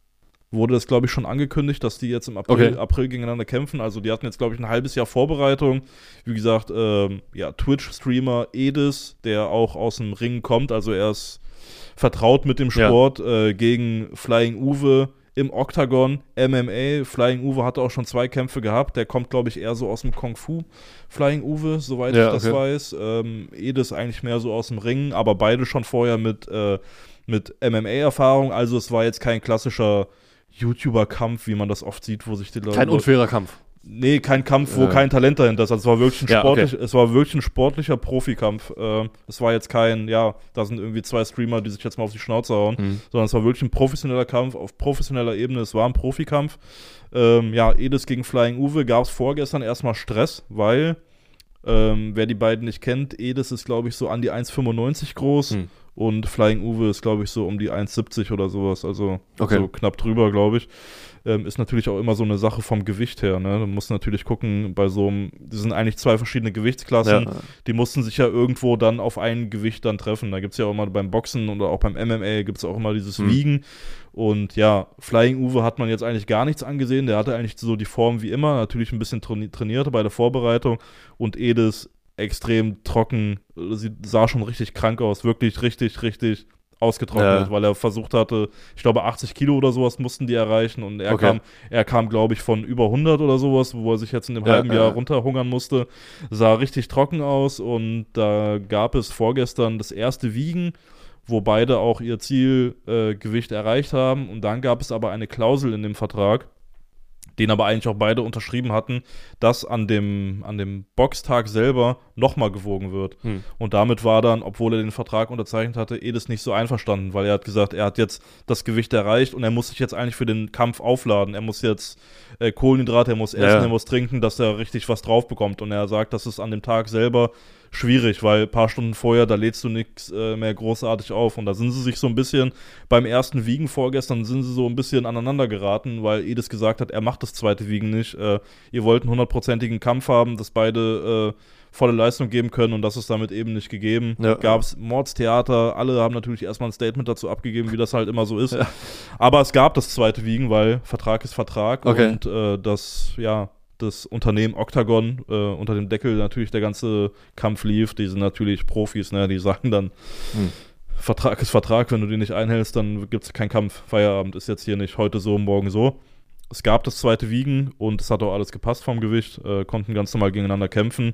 wurde das, glaube ich, schon angekündigt, dass die jetzt im April, Okay. April gegeneinander kämpfen. Also die hatten jetzt, glaube ich, ein halbes Jahr Vorbereitung. Wie gesagt, ähm, ja, Twitch-Streamer Edis, der auch aus dem Ring kommt, also er ist vertraut mit dem Ja. Sport, äh, gegen Flying Uwe im Octagon, M M A. Flying Uwe hatte auch schon zwei Kämpfe gehabt. Der kommt, glaube ich, eher so aus dem Kung Fu. Flying Uwe, soweit Ja, ich das okay. weiß. Ähm, Edis eigentlich mehr so aus dem Ring, aber beide schon vorher mit, äh, mit M M A-Erfahrung. Also es war jetzt kein klassischer YouTuber-Kampf, wie man das oft sieht, wo sich die Leute... Kein unfairer Kampf. Nee, kein Kampf, wo Äh. kein Talent dahinter ist. Also es war wirklich ein, Ja, sportlich, okay. es war wirklich ein sportlicher Profikampf. Ähm, es war jetzt kein, ja, da sind irgendwie zwei Streamer, die sich jetzt mal auf die Schnauze hauen, Mhm. sondern es war wirklich ein professioneller Kampf auf professioneller Ebene. Es war ein Profikampf. Ähm, ja, Edis gegen Flying Uwe gab es vorgestern erstmal Stress, weil, ähm, wer die beiden nicht kennt, Edis ist, glaube ich, so an die eins Komma fünfundneunzig groß Mhm. und Flying Uwe ist, glaube ich, so um die eins Komma siebzig oder sowas. Also Okay. so knapp drüber, glaube ich. Ähm, ist natürlich auch immer so eine Sache vom Gewicht her. Ne? Du musst natürlich gucken, bei so einem, das sind eigentlich zwei verschiedene Gewichtsklassen, Ja. die mussten sich ja irgendwo dann auf ein Gewicht dann treffen. Da gibt es ja auch immer beim Boxen oder auch beim M M A gibt es auch immer dieses Mhm. Wiegen. Und ja, Flying Uwe hat man jetzt eigentlich gar nichts angesehen. Der hatte eigentlich so die Form wie immer, natürlich ein bisschen traini- trainiert bei der Vorbereitung. Und Edis extrem trocken, sie sah schon richtig krank aus, wirklich richtig, richtig ausgetrocknet, Ja. weil er versucht hatte, ich glaube achtzig Kilo oder sowas mussten die erreichen und er Okay. kam, er kam glaube ich von über hundert oder sowas, wo er sich jetzt in dem Ja, halben ja, Jahr ja. runterhungern musste, sah richtig trocken aus und da gab es vorgestern das erste Wiegen, wo beide auch ihr Zielgewicht äh, Gewicht erreicht haben und dann gab es aber eine Klausel in dem Vertrag, den aber eigentlich auch beide unterschrieben hatten, dass an dem, an dem Boxtag selber nochmal gewogen wird. Hm. Und damit war dann, obwohl er den Vertrag unterzeichnet hatte, Edis nicht so einverstanden, weil er hat gesagt, er hat jetzt das Gewicht erreicht und er muss sich jetzt eigentlich für den Kampf aufladen. Er muss jetzt äh, Kohlenhydrate, er muss essen, Ja. er muss trinken, dass er richtig was drauf bekommt. Und er sagt, das ist an dem Tag selber schwierig, weil ein paar Stunden vorher, da lädst du nichts äh, mehr großartig auf. Und da sind sie sich so ein bisschen, beim ersten Wiegen vorgestern sind sie so ein bisschen aneinander geraten, weil Edis gesagt hat, er macht das zweite Wiegen nicht. Äh, ihr wollt einen hundertprozentigen Kampf haben, dass beide äh, volle Leistung geben können und das ist damit eben nicht gegeben. Ja. Gab es Mordstheater, alle haben natürlich erstmal ein Statement dazu abgegeben, wie das halt immer so ist. Ja. Aber es gab das zweite Wiegen, weil Vertrag ist Vertrag Okay. und äh, das, ja, das Unternehmen Octagon, äh, unter dem Deckel natürlich der ganze Kampf lief, die sind natürlich Profis, ne, die sagen dann, Hm. Vertrag ist Vertrag, wenn du den nicht einhältst, dann gibt es keinen Kampf. Feierabend ist jetzt hier nicht heute so, morgen so. Es gab das zweite Wiegen und es hat auch alles gepasst vom Gewicht, äh, konnten ganz normal gegeneinander kämpfen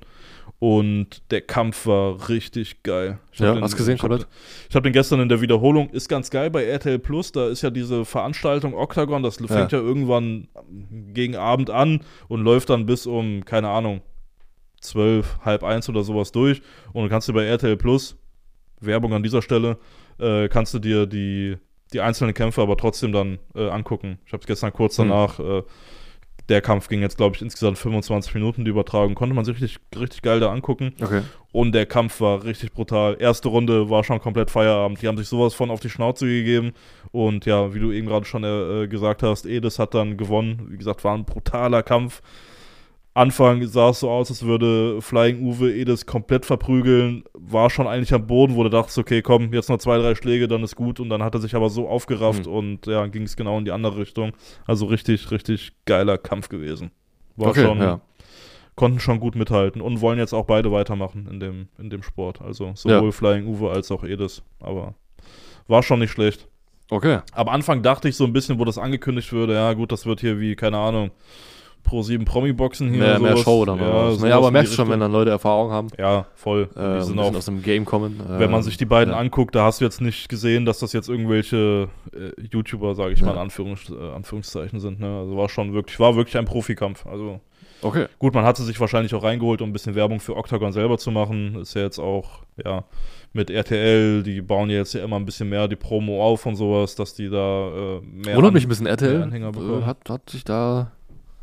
und der Kampf war richtig geil. Ich hab Ja, den, hast gesehen, ich hab, komplett? ich habe den gestern in der Wiederholung, ist ganz geil bei R T L Plus, da ist ja diese Veranstaltung Octagon, das fängt ja, irgendwann gegen Abend an und läuft dann bis um, keine Ahnung, zwölf, halb eins oder sowas durch und dann kannst du bei R T L Plus, Werbung an dieser Stelle, äh, kannst du dir die die einzelnen Kämpfe aber trotzdem dann äh, angucken. Ich habe es gestern kurz Hm. danach, äh, der Kampf ging jetzt, glaube ich, insgesamt fünfundzwanzig Minuten, die Übertragung, konnte man sich richtig, richtig geil da angucken. Okay. Und der Kampf war richtig brutal. Erste Runde war schon komplett Feierabend. Die haben sich sowas von auf die Schnauze gegeben. Und ja, wie du eben gerade schon äh, gesagt hast, Edis hat dann gewonnen. Wie gesagt, war ein brutaler Kampf. Anfang sah es so aus, als würde Flying Uwe Edis komplett verprügeln. War schon eigentlich am Boden, wo du dachtest, okay, komm, jetzt noch zwei, drei Schläge, dann ist gut. Und dann hat er sich aber so aufgerafft Mhm. und ja, ging es genau in die andere Richtung. Also richtig, richtig geiler Kampf gewesen. War Okay, schon, ja. konnten schon gut mithalten und wollen jetzt auch beide weitermachen in dem, in dem Sport. Also sowohl Ja. Flying Uwe als auch Edis. Aber war schon nicht schlecht. Okay. Am Anfang dachte ich so ein bisschen, wo das angekündigt würde, ja gut, das wird hier wie, keine Ahnung, Pro sieben Promi-Boxen hier. Mehr, oder mehr sowas. Show dann. Ja, oder was. sowas Naja, aber in die merkst schon, Richtung. wenn dann Leute Erfahrung haben, Ja, voll. äh, Die ein sind bisschen auch, aus dem Game kommen. Äh, wenn man sich die beiden ja. anguckt, da hast du jetzt nicht gesehen, dass das jetzt irgendwelche äh, YouTuber, sage ich mal, in Ja. Anführungs äh, Anführungszeichen sind. Ne? Also war schon wirklich, war wirklich ein Profikampf. Also Okay. gut, man hatte sich wahrscheinlich auch reingeholt, um ein bisschen Werbung für Octagon selber zu machen. Ist ja jetzt auch, ja, mit R T L, die bauen ja jetzt ja immer ein bisschen mehr die Promo auf und sowas, dass die da äh, mehr Wundert an- mich ein bisschen, R T mehr L Anhänger äh, bekommen. hat, hat sich da,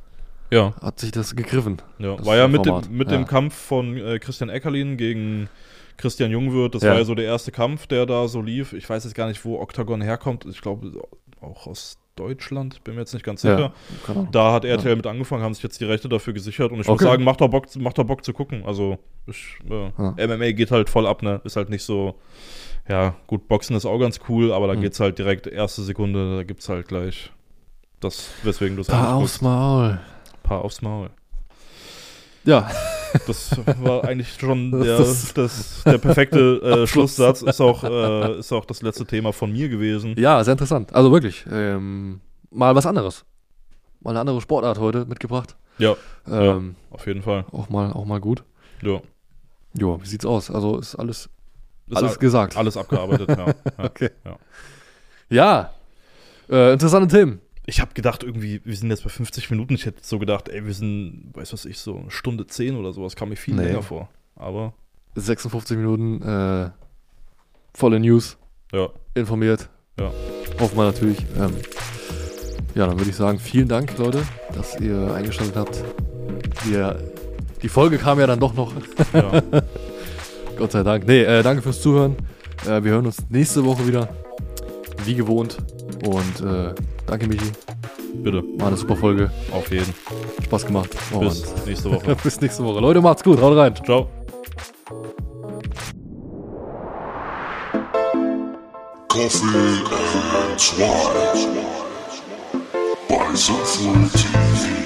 Ja, hat sich das gegriffen. ja. Das War ja mit dem, Format. mit Ja. dem Kampf von äh, Christian Eckerlin gegen Christian Jungwirth. Das Ja. war ja so der erste Kampf, der da so lief. Ich weiß jetzt gar nicht, wo Octagon herkommt. Ich glaube auch aus Deutschland, bin mir jetzt nicht ganz sicher. Ja, keine Ahnung. Da hat R T L Ja. mit angefangen, haben sich jetzt die Rechte dafür gesichert und ich Okay. muss sagen, macht doch Bock, macht doch Bock zu gucken. Also ich, äh, Ja. M M A geht halt voll ab, ne? Ist halt nicht so, ja, gut, Boxen ist auch ganz cool, aber da Hm. geht's halt direkt erste Sekunde, da gibt's halt gleich Das, weswegen du es Paar aufs Maul. Paar aufs Maul. Ja. Das war eigentlich schon Das- der, das- das, der perfekte äh, Schlusssatz. Ist auch, äh, ist auch das letzte Thema von mir gewesen. Ja, sehr interessant. Also wirklich, ähm, mal was anderes. Mal eine andere Sportart heute mitgebracht. Ja, Ähm, auf jeden Fall. auch mal, auch mal gut. Ja. Jo, wie sieht's aus? Also ist alles, Ist alles a- gesagt. Alles abgearbeitet, ja. ja. Okay. Ja. Ja, äh, interessante Themen. Ich habe gedacht, irgendwie, wir sind jetzt bei fünfzig Minuten. Ich hätte so gedacht, ey, wir sind, weiß was ich, so eine Stunde zehn oder sowas. Kam mir viel Nee. länger vor. Aber, sechsundfünfzig Minuten, äh, volle News, ja. informiert. Ja. Hoffen wir natürlich. Ähm, ja, dann würde ich sagen, vielen Dank, Leute, dass ihr eingeschaltet habt. Wir, die Folge kam ja dann doch noch. ja. Gott sei Dank. Nee, äh, danke fürs Zuhören. Äh, wir hören uns nächste Woche wieder. Wie gewohnt. Und äh, danke, Michi. Bitte, War eine super Folge. auf jeden. Spaß gemacht. Und Bis nächste Woche. bis nächste Woche. Leute, macht's gut. Haut rein. Ciao. Coffee and Swine bei Sinnvoll T V.